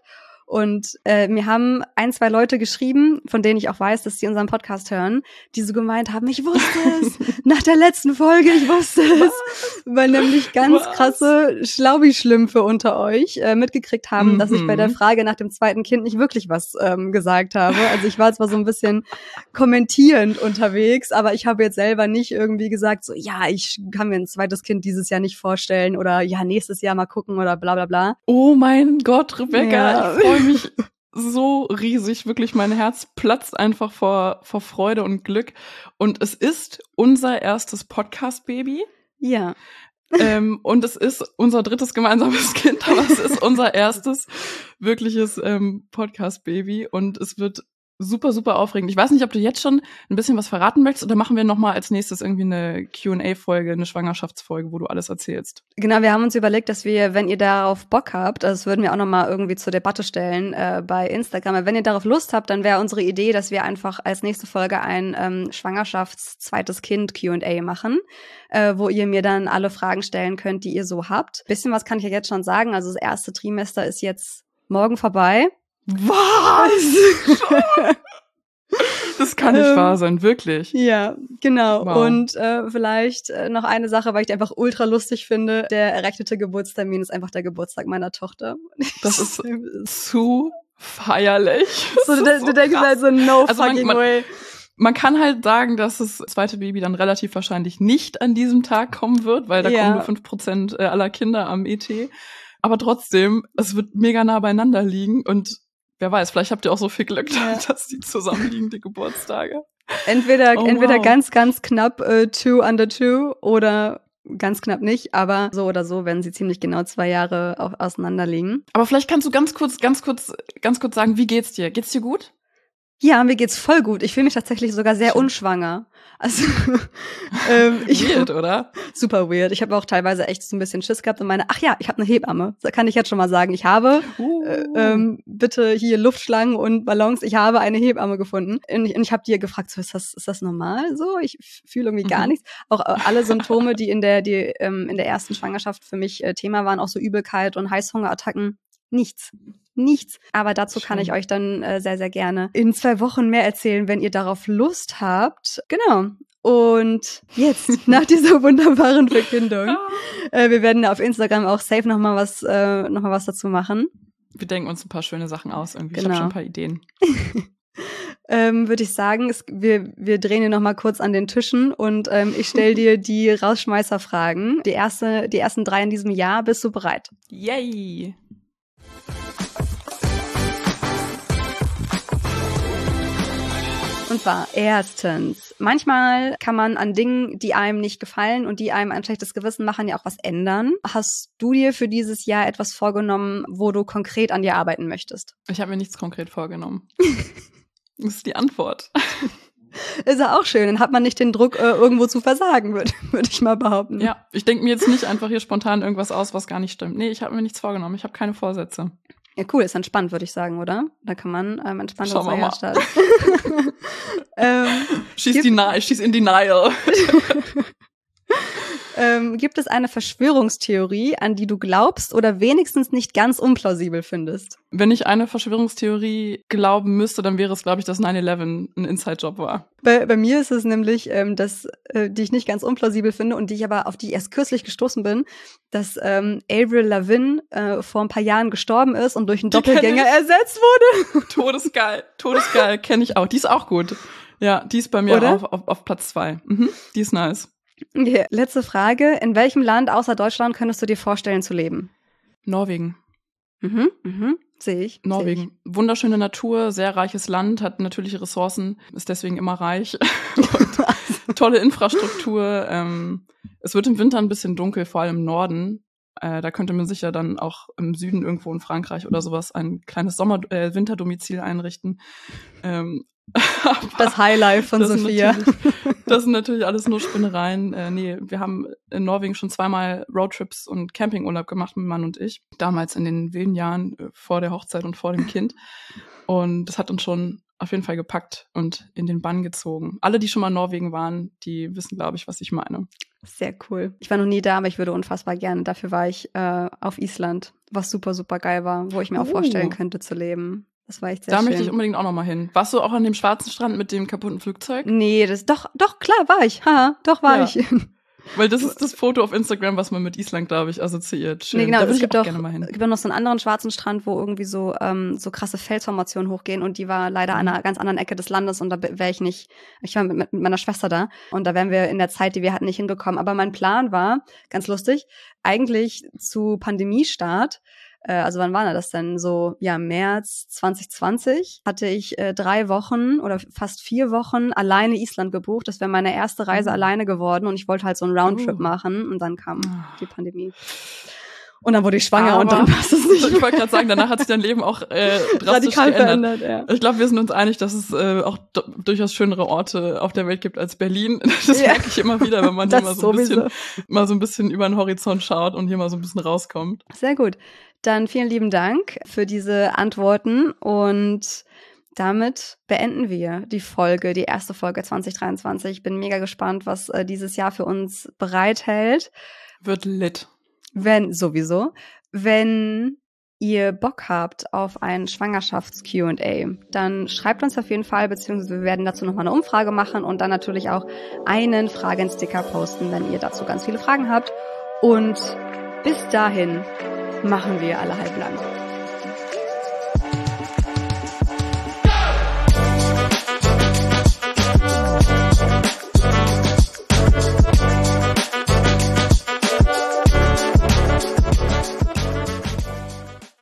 Und mir haben 2 Leute geschrieben, von denen ich auch weiß, dass sie unseren Podcast hören, die so gemeint haben, ich wusste es, nach der letzten Folge, ich wusste es, weil nämlich ganz krasse Schlaubi-Schlümpfe unter euch mitgekriegt haben, dass ich bei der Frage nach dem zweiten Kind nicht wirklich was gesagt habe. Also ich war zwar so ein bisschen kommentierend unterwegs, aber ich habe jetzt selber nicht irgendwie gesagt, so ja, ich kann mir ein zweites Kind dieses Jahr nicht vorstellen oder ja, nächstes Jahr mal gucken oder bla bla bla. Oh mein Gott, Rebecca, Ja. ich freue mich so riesig. Wirklich, mein Herz platzt einfach vor Freude und Glück. Und es ist unser erstes Podcast-Baby. Ja. Und es ist unser drittes gemeinsames Kind, aber es ist unser erstes wirkliches Podcast-Baby. Und es wird super, super aufregend. Ich weiß nicht, ob du jetzt schon ein bisschen was verraten möchtest oder machen wir nochmal als nächstes irgendwie eine Q&A-Folge, eine Schwangerschaftsfolge, wo du alles erzählst. Genau, wir haben uns überlegt, dass wir, wenn ihr darauf Bock habt, also das würden wir auch nochmal irgendwie zur Debatte stellen bei Instagram, aber wenn ihr darauf Lust habt, dann wäre unsere Idee, dass wir einfach als nächste Folge ein Schwangerschafts-zweites Kind Q&A machen, wo ihr mir dann alle Fragen stellen könnt, die ihr so habt. Bisschen was kann ich ja jetzt schon sagen, also das erste Trimester ist jetzt morgen vorbei. Was? Das kann nicht wahr sein, wirklich. Ja, genau. Wow. Und vielleicht noch eine Sache, weil ich die einfach ultra lustig finde. Der errechnete Geburtstermin ist einfach der Geburtstag meiner Tochter. Das ist zu feierlich. So, du denkst halt so, no also fucking way. Man kann halt sagen, dass das zweite Baby dann relativ wahrscheinlich nicht an diesem Tag kommen wird, weil da kommen nur 5% aller Kinder am ET. Aber trotzdem, es wird mega nah beieinander liegen und wer weiß, vielleicht habt ihr auch so viel Glück, dass die zusammenliegen, die Geburtstage. Entweder ganz, ganz knapp 2 under 2 oder ganz knapp nicht, aber so oder so werden sie ziemlich genau 2 Jahre auseinander liegen. Aber vielleicht kannst du ganz kurz sagen, wie geht's dir? Geht's dir gut? Ja, mir geht's voll gut. Ich fühle mich tatsächlich sogar sehr unschwanger. Also weird, oder? Super weird. Ich habe auch teilweise echt so ein bisschen Schiss gehabt und meine, ach ja, ich habe eine Hebamme. Da kann ich jetzt schon mal sagen, ich habe bitte hier Luftschlangen und Ballons. Ich habe eine Hebamme gefunden. Und ich habe die gefragt, so, ist das normal so? Ich fühle irgendwie gar nichts. Auch alle Symptome, die in der ersten Schwangerschaft für mich Thema waren, auch so Übelkeit und Heißhungerattacken. Nichts. Aber dazu kann ich euch dann sehr, sehr gerne in 2 Wochen mehr erzählen, wenn ihr darauf Lust habt. Genau. Und jetzt, nach dieser wunderbaren Verkündung, wir werden auf Instagram auch safe noch mal was dazu machen. Wir denken uns ein paar schöne Sachen aus irgendwie. Genau. Ich habe schon ein paar Ideen. Würde ich sagen, wir drehen hier noch mal kurz an den Tischen und ich stelle dir die Rausschmeißerfragen. Die ersten 3 in diesem Jahr. Bist du bereit? Yay! Und zwar erstens, manchmal kann man an Dingen, die einem nicht gefallen und die einem ein schlechtes Gewissen machen, ja auch was ändern. Hast du dir für dieses Jahr etwas vorgenommen, wo du konkret an dir arbeiten möchtest? Ich habe mir nichts konkret vorgenommen. Das ist die Antwort. Ist ja auch schön, dann hat man nicht den Druck, irgendwo zu versagen, würde ich mal behaupten. Ja, ich denke mir jetzt nicht einfach hier spontan irgendwas aus, was gar nicht stimmt. Nee, ich habe mir nichts vorgenommen. Ich habe keine Vorsätze. Ja, cool, ist entspannt, würde ich sagen, oder? Da kann man entspannt ins Jahr starten. Schieß in Denial. Gibt es eine Verschwörungstheorie, an die du glaubst oder wenigstens nicht ganz unplausibel findest? Wenn ich eine Verschwörungstheorie glauben müsste, dann wäre es, glaube ich, dass 9/11 ein Inside-Job war. Bei mir ist es nämlich, die ich nicht ganz unplausibel finde und auf die ich erst kürzlich gestoßen bin, dass Avril Lavigne vor ein paar Jahren gestorben ist und durch einen Doppelgänger ersetzt wurde. Todesgeil, kenne ich auch. Die ist auch gut. Ja, die ist bei mir auf Platz 2. Die ist nice. Okay, letzte Frage. In welchem Land außer Deutschland könntest du dir vorstellen zu leben? Norwegen. Sehe ich. Norwegen. Wunderschöne Natur, sehr reiches Land, hat natürliche Ressourcen, ist deswegen immer reich. Und tolle Infrastruktur. Es wird im Winter ein bisschen dunkel, vor allem im Norden. Da könnte man sich ja dann auch im Süden irgendwo in Frankreich oder sowas ein kleines Winterdomizil einrichten. Das Highlife von Sophia. Das sind natürlich alles nur Spinnereien. Wir haben in Norwegen schon 2-mal Roadtrips und Campingurlaub gemacht, mein Mann und ich. Damals in den wilden Jahren vor der Hochzeit und vor dem Kind. Und das hat uns schon auf jeden Fall gepackt und in den Bann gezogen. Alle, die schon mal in Norwegen waren, die wissen, glaube ich, was ich meine. Sehr cool. Ich war noch nie da, aber ich würde unfassbar gerne. Dafür war ich auf Island, was super, super geil war, wo ich mir auch vorstellen könnte zu leben. Das war echt sehr schön. Da möchte ich unbedingt auch noch mal hin. Warst du auch an dem schwarzen Strand mit dem kaputten Flugzeug? Nee, doch, klar, war ich. War ich. Weil das ist das Foto auf Instagram, was man mit Island, glaube ich, assoziiert. Schön. Nee, genau, da würde es gibt ich auch auch gerne mal hin. Es gibt auch noch so einen anderen schwarzen Strand, wo irgendwie so krasse Felsformationen hochgehen und die war leider an einer ganz anderen Ecke des Landes und da wäre ich nicht, ich war mit meiner Schwester da und da wären wir in der Zeit, die wir hatten, nicht hinbekommen. Aber mein Plan war, ganz lustig, eigentlich zu Pandemiestart, also wann war das denn? So, März 2020 hatte ich 3 Wochen oder fast 4 Wochen alleine Island gebucht. Das wäre meine erste Reise alleine geworden und ich wollte halt so einen Roundtrip machen und dann kam die Pandemie. Und dann wurde ich schwanger und dann passt es nicht. Ich wollte gerade sagen, danach hat sich dein Leben auch drastisch radikal geändert. Ja. Ich glaube, wir sind uns einig, dass es auch durchaus schönere Orte auf der Welt gibt als Berlin. Das merke ich immer wieder, wenn man hier mal so ein bisschen über den Horizont schaut und hier mal so ein bisschen rauskommt. Sehr gut. Dann vielen lieben Dank für diese Antworten und damit beenden wir die erste Folge 2023. Ich bin mega gespannt, was dieses Jahr für uns bereithält. Wird lit. Wenn ihr Bock habt auf ein Schwangerschafts-Q&A, dann schreibt uns auf jeden Fall, beziehungsweise wir werden dazu nochmal eine Umfrage machen und dann natürlich auch einen Fragensticker posten, wenn ihr dazu ganz viele Fragen habt. Und bis dahin machen wir alle halblang.